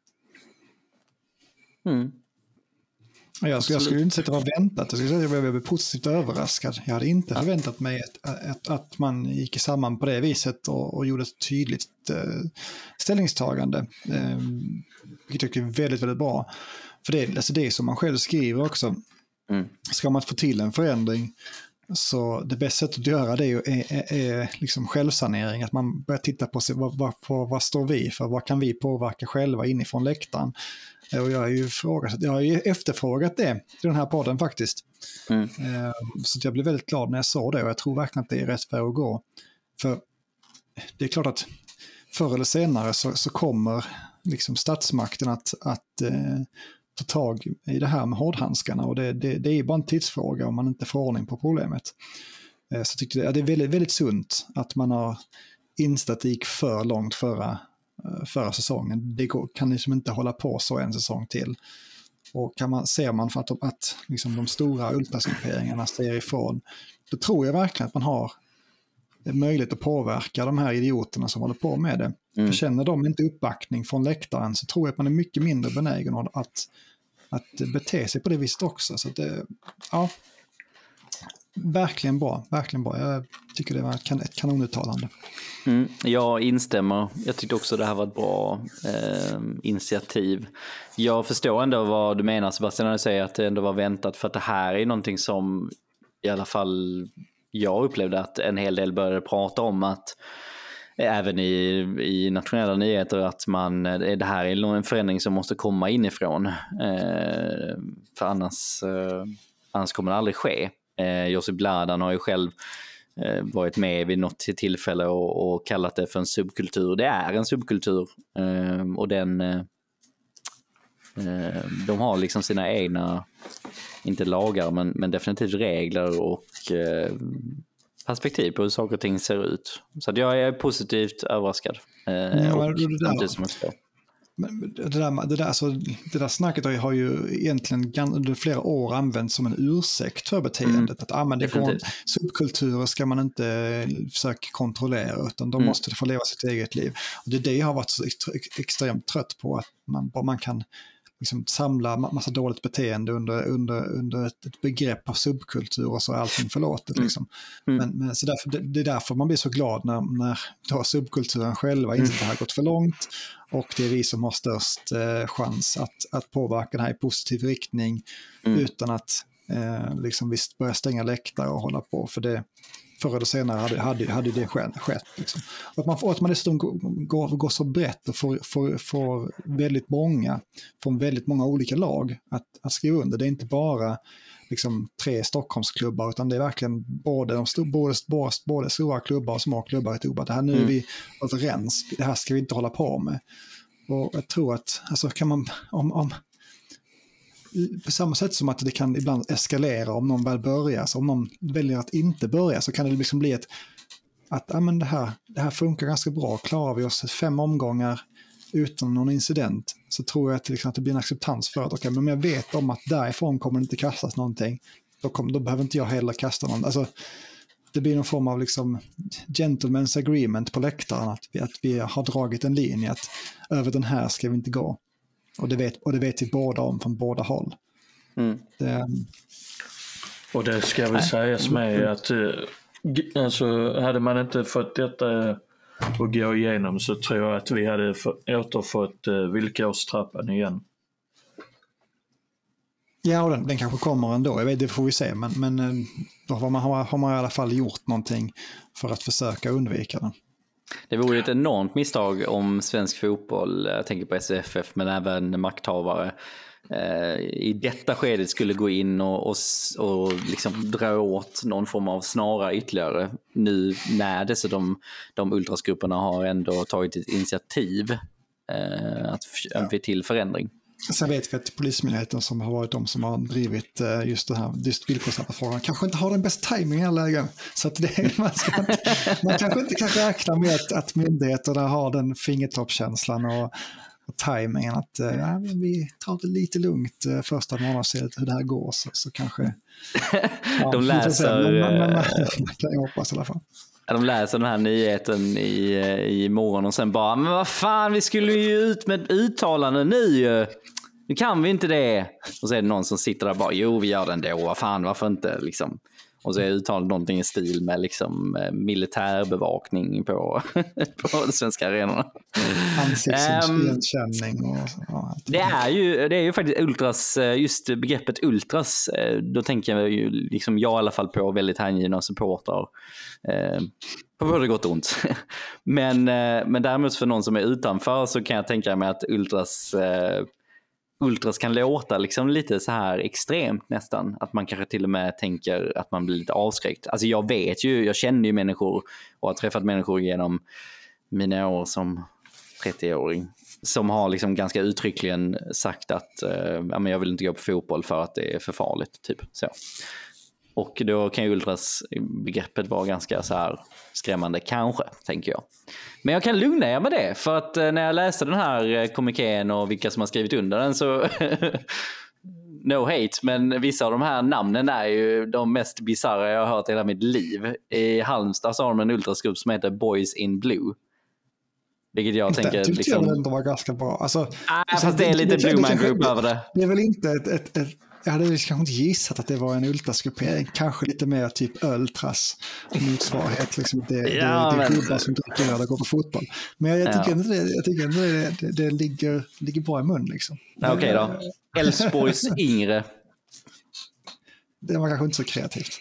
Jag skulle inte säga att det var väntat. Jag skulle säga att jag blev positivt överraskad. Jag hade inte förväntat mig att man gick samman på det viset och gjorde ett tydligt ställningstagande. Vilket jag tycker är väldigt, väldigt bra. För det är som man själv skriver också. Ska man få till en förändring, så det bästa sättet att göra det är liksom självsanering. Att man börjar titta på sig, vad står vi för? Vad kan vi påverka själva inifrån läktaren? Och jag har ju efterfrågat det i den här podden faktiskt. Så jag blev väldigt glad när jag såg det, och jag tror verkligen att det är rätt väg att gå. För det är klart att förr eller senare så kommer liksom statsmakten att ta tag i det här med hårdhandskarna, och det är bara en tidsfråga om man inte får ordning på problemet. Så tyckte jag det är väldigt, väldigt sunt att man har insett att det gick för långt förra säsongen. Det kan liksom inte hålla på så en säsong till. Och ser man för att liksom de stora ultrasgrupperingarna ser ifrån, då tror jag verkligen att man har möjlighet att påverka de här idioterna som håller på med det. För känner de inte uppbackning från läktaren, så tror jag att man är mycket mindre benägen att bete sig på det viset också. Så det, ja, verkligen bra. Jag tycker det var ett kanonuttalande. Jag instämmer. Jag tyckte också det här var ett bra initiativ. Jag förstår ändå vad du menar, Sebastian, när du säger att det ändå var väntat, för att det här är någonting som i alla fall jag upplevde att en hel del började prata om, att även i nationella nyheter, att det här är en förändring som måste komma inifrån, för annars kommer det aldrig ske. Josip Bladan har ju själv varit med vid något tillfälle och kallat det för en subkultur. Det är en subkultur, och de har liksom sina egna, inte lagar, men definitivt regler och perspektiv på hur saker och ting ser ut. Så att jag är positivt överraskad. Det där snacket har ju egentligen under flera år använts som en ursäkt för beteendet. Att subkulturer ska man inte försöka kontrollera, utan de måste få leva sitt eget liv. Och det är det jag har varit så extremt trött på, att man kan liksom samla massa dåligt beteende under ett begrepp av subkultur, och så är allting förlåtet. Liksom. Men så det är därför man blir så glad när subkulturen själva inte har gått för långt, och det är vi som har störst chans att påverka det här i positiv riktning, utan att liksom vi börjar stänga läktare och hålla på. För förr eller senare hade det skett. Liksom. Och att man dessutom går så brett och får väldigt många från väldigt många olika lag att skriva under. Det är inte bara liksom 3 Stockholmsklubbar, utan det är verkligen både stora klubbar och små klubbar. Det här nu är vi överens, det här ska vi inte hålla på med. Och jag tror att alltså, kan man om på samma sätt som att det kan ibland eskalera om någon väl börjar, så om någon väljer att inte börja, så kan det liksom bli men det här funkar ganska bra. Klarar vi oss 5 omgångar utan någon incident, så tror jag att det blir en acceptans för att men om jag vet om att därifrån kommer det inte kastas någonting, då behöver inte jag heller kasta någon. Alltså, det blir någon form av liksom gentleman's agreement på läktaren, att vi har dragit en linje att över den här ska vi inte gå. Och det vet vi båda om från båda håll. Och det ska väl sägas med att alltså, hade man inte fått detta att gå igenom, så tror jag att vi hade återfått villkorstrappan igen. Ja, och den kanske kommer ändå. Jag vet, det får vi se. Men då har man i alla fall gjort någonting för att försöka undvika den. Det vore ett enormt misstag om svensk fotboll, jag tänker på SFF, men även makthavare, i detta skedet skulle gå in och liksom dra åt någon form av snara ytterligare. Nu när dessutom de ultrasgrupperna har ändå tagit ett initiativ att till förändring. Sen vet vi att Polismyndigheten, som har varit de som har drivit just villkorstrappan, kanske inte har den bästa timing i alla lägen. Så att man kanske inte kan räkna med att myndigheterna har den fingertoppskänslan och timingen att vi tar det lite lugnt första månaden, se hur det här går, så kanske de läser kan jag hoppas i alla fall. De läser den här nyheten i morgon och sen bara, men vad fan, vi skulle ju ut med ett uttalande nu kan vi inte det. Och så är det någon som sitter där och bara, jo vi gör den då, vad fan, varför inte liksom. Och så är uttalat någonting i stil med liksom militärbevakning på de svenska arenorna. Ansiktsigenkänning och det är ju faktiskt ultras, just begreppet ultras, då tänker jag ju liksom jag i alla fall på väldigt hängivna supportrar, på både gott och ont. men däremot för någon som är utanför, så kan jag tänka mig att ultras kan låta liksom lite så här extremt nästan, att man kanske till och med tänker att man blir lite avskräckt. Alltså jag känner ju människor och har träffat människor genom mina år som 30-åring som har liksom ganska uttryckligen sagt att men jag vill inte gå på fotboll för att det är för farligt typ så. Och då kan ju ultras begreppet vara ganska så här skrämmande kanske, tänker jag. Men jag kan lugna er med det, för att när jag läste den här kommuniken och vilka som har skrivit under den, så no hate, men vissa av de här namnen är ju de mest bizarra jag har hört i hela mitt liv. I Halmstad så har de en ultrasgrupp som heter Boys in Blue. Vilket jag tänker det tyckte liksom... jag ändå var ganska bra. Alltså, fast det är lite Blue Man Group över det. Det är väl inte ett jag hade kanske inte gissat att det var en ultrasgruppering. Kanske lite mer typ ultras motsvarighet. Liksom det är klubbar som dricker och går på fotboll. Men jag tycker inte det ligger bra i mun. Liksom. Okej då. Elfsborgs yngre. Det var kanske inte så kreativt.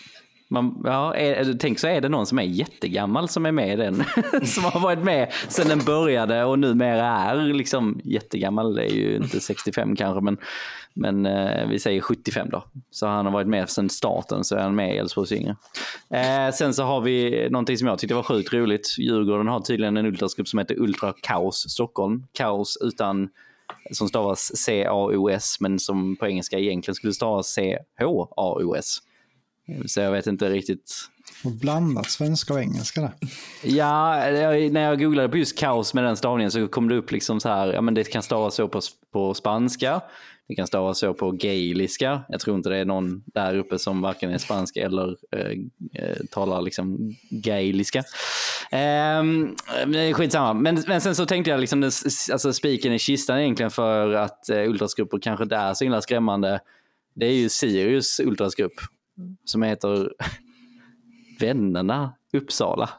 Tänk så är det någon som är jättegammal som är med i den. Som har varit med sedan den började och numera är liksom jättegammal. Det är ju inte 65 kanske, men vi säger 75 då. Så han har varit med sedan starten, så är han med i Elfsborgs yngre. Sen så har vi någonting som jag tyckte var sjukt roligt. Djurgården har tydligen en ultrasgrupp som heter Ultra Kaos Stockholm. Kaos utan, som stavas C-A-O-S, men som på engelska egentligen skulle stavas C-H-A-O-S. Så jag vet inte riktigt. Och blandat svenska och engelska där. Ja, när jag googlade på just kaos med den stavningen så kom det upp liksom så här, ja men det kan stavas så på spanska, det kan stavas så på gaeliska. Jag tror inte det är någon där uppe som varken är spansk eller talar liksom gaeliska. Skitsamma. Men sen så tänkte jag liksom, alltså spiken i kistan egentligen för att ultrasgrupper kanske inte är så himla skrämmande. Det är ju Sirius ultrasgrupp som heter Vännerna Uppsala.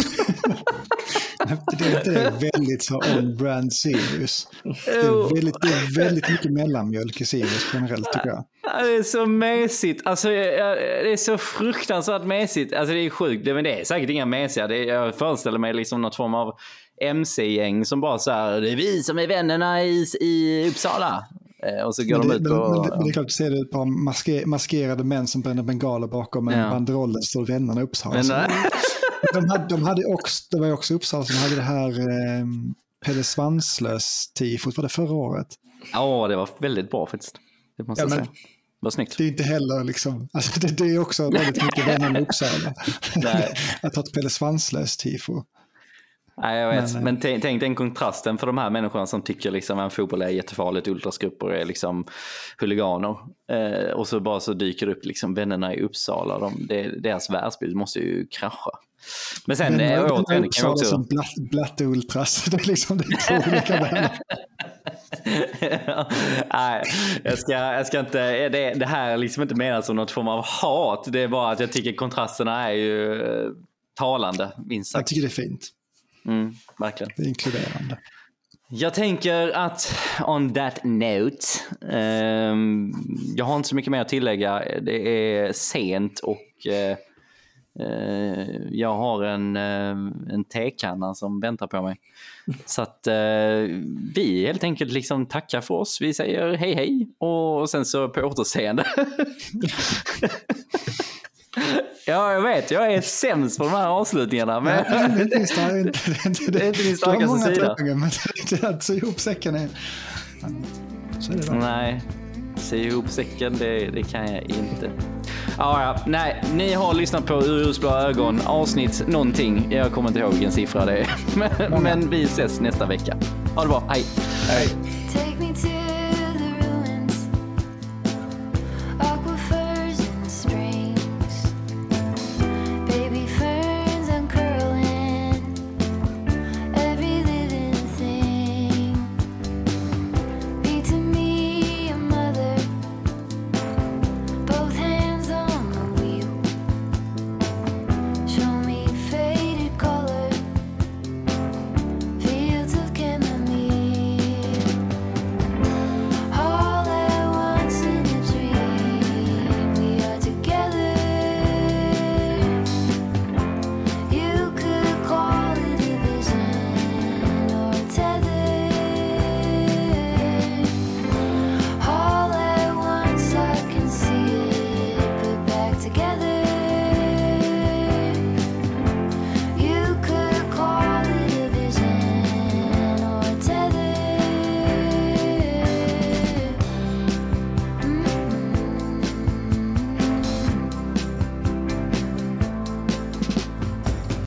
Det är väldigt så on-brand Sirius. Det är väldigt mycket mellanmjölk i Sirius generellt, tycker jag. Det är så mesigt. Alltså, det är så fruktansvärt mesigt. Alltså, det är sjukt. Men det är säkert inga mesiga. Jag föreställer mig liksom något form av MC-gäng som bara så här, det är vi som är vännerna i Uppsala. Och så går de ut på... Men det är klart, du ser det på maskerade män som bränner bengaler bakom en banderoll, står vännerna i Uppsala. De hade också, det var ju också Uppsala som hade det här Pelle Svanslös-tifot, var det förra året? Ja, det var väldigt bra faktiskt. Det måste jag säga. Det var snyggt. Det är inte heller liksom, alltså det är också väldigt mycket vännerna i Uppsala. Att ha ett Pelle Svanslös-tifo. Nej, jag vet. Men tänk den kontrasten för de här människorna som tycker liksom att fotboll är jättefarligt, ultrasgrupper är liksom huliganer. Och så bara så dyker upp liksom vännerna i Uppsala. Deras världsbild måste ju krascha. Men sen återigen kan också... som blatte ultras. Det är liksom det två olika vänner. Nej, jag ska inte... Det här är liksom inte menat som något form av hat. Det är bara att jag tycker kontrasterna är ju talande, minst sagt. Jag tycker det är fint. Verkligen. Det är inkluderande. Jag tänker att on that note, jag har inte så mycket mer att tillägga. Det är sent och jag har en tekanna som väntar på mig. Så att vi helt enkelt liksom tackar för oss. Vi säger hej hej och sen så på återseende. Ja, jag vet. Jag är sämst på de här avslutningarna. Men... det är inte min starkaste sida. Men att sy ihop säcken är... Så är det då. Nej, sy ihop säcken, det kan jag inte. Ja, nej, ni har lyssnat på Urusblå ögon, avsnitt någonting. Jag kommer inte ihåg vilken siffra det är. Men vi ses nästa vecka. Ha det bra, hej. Hej.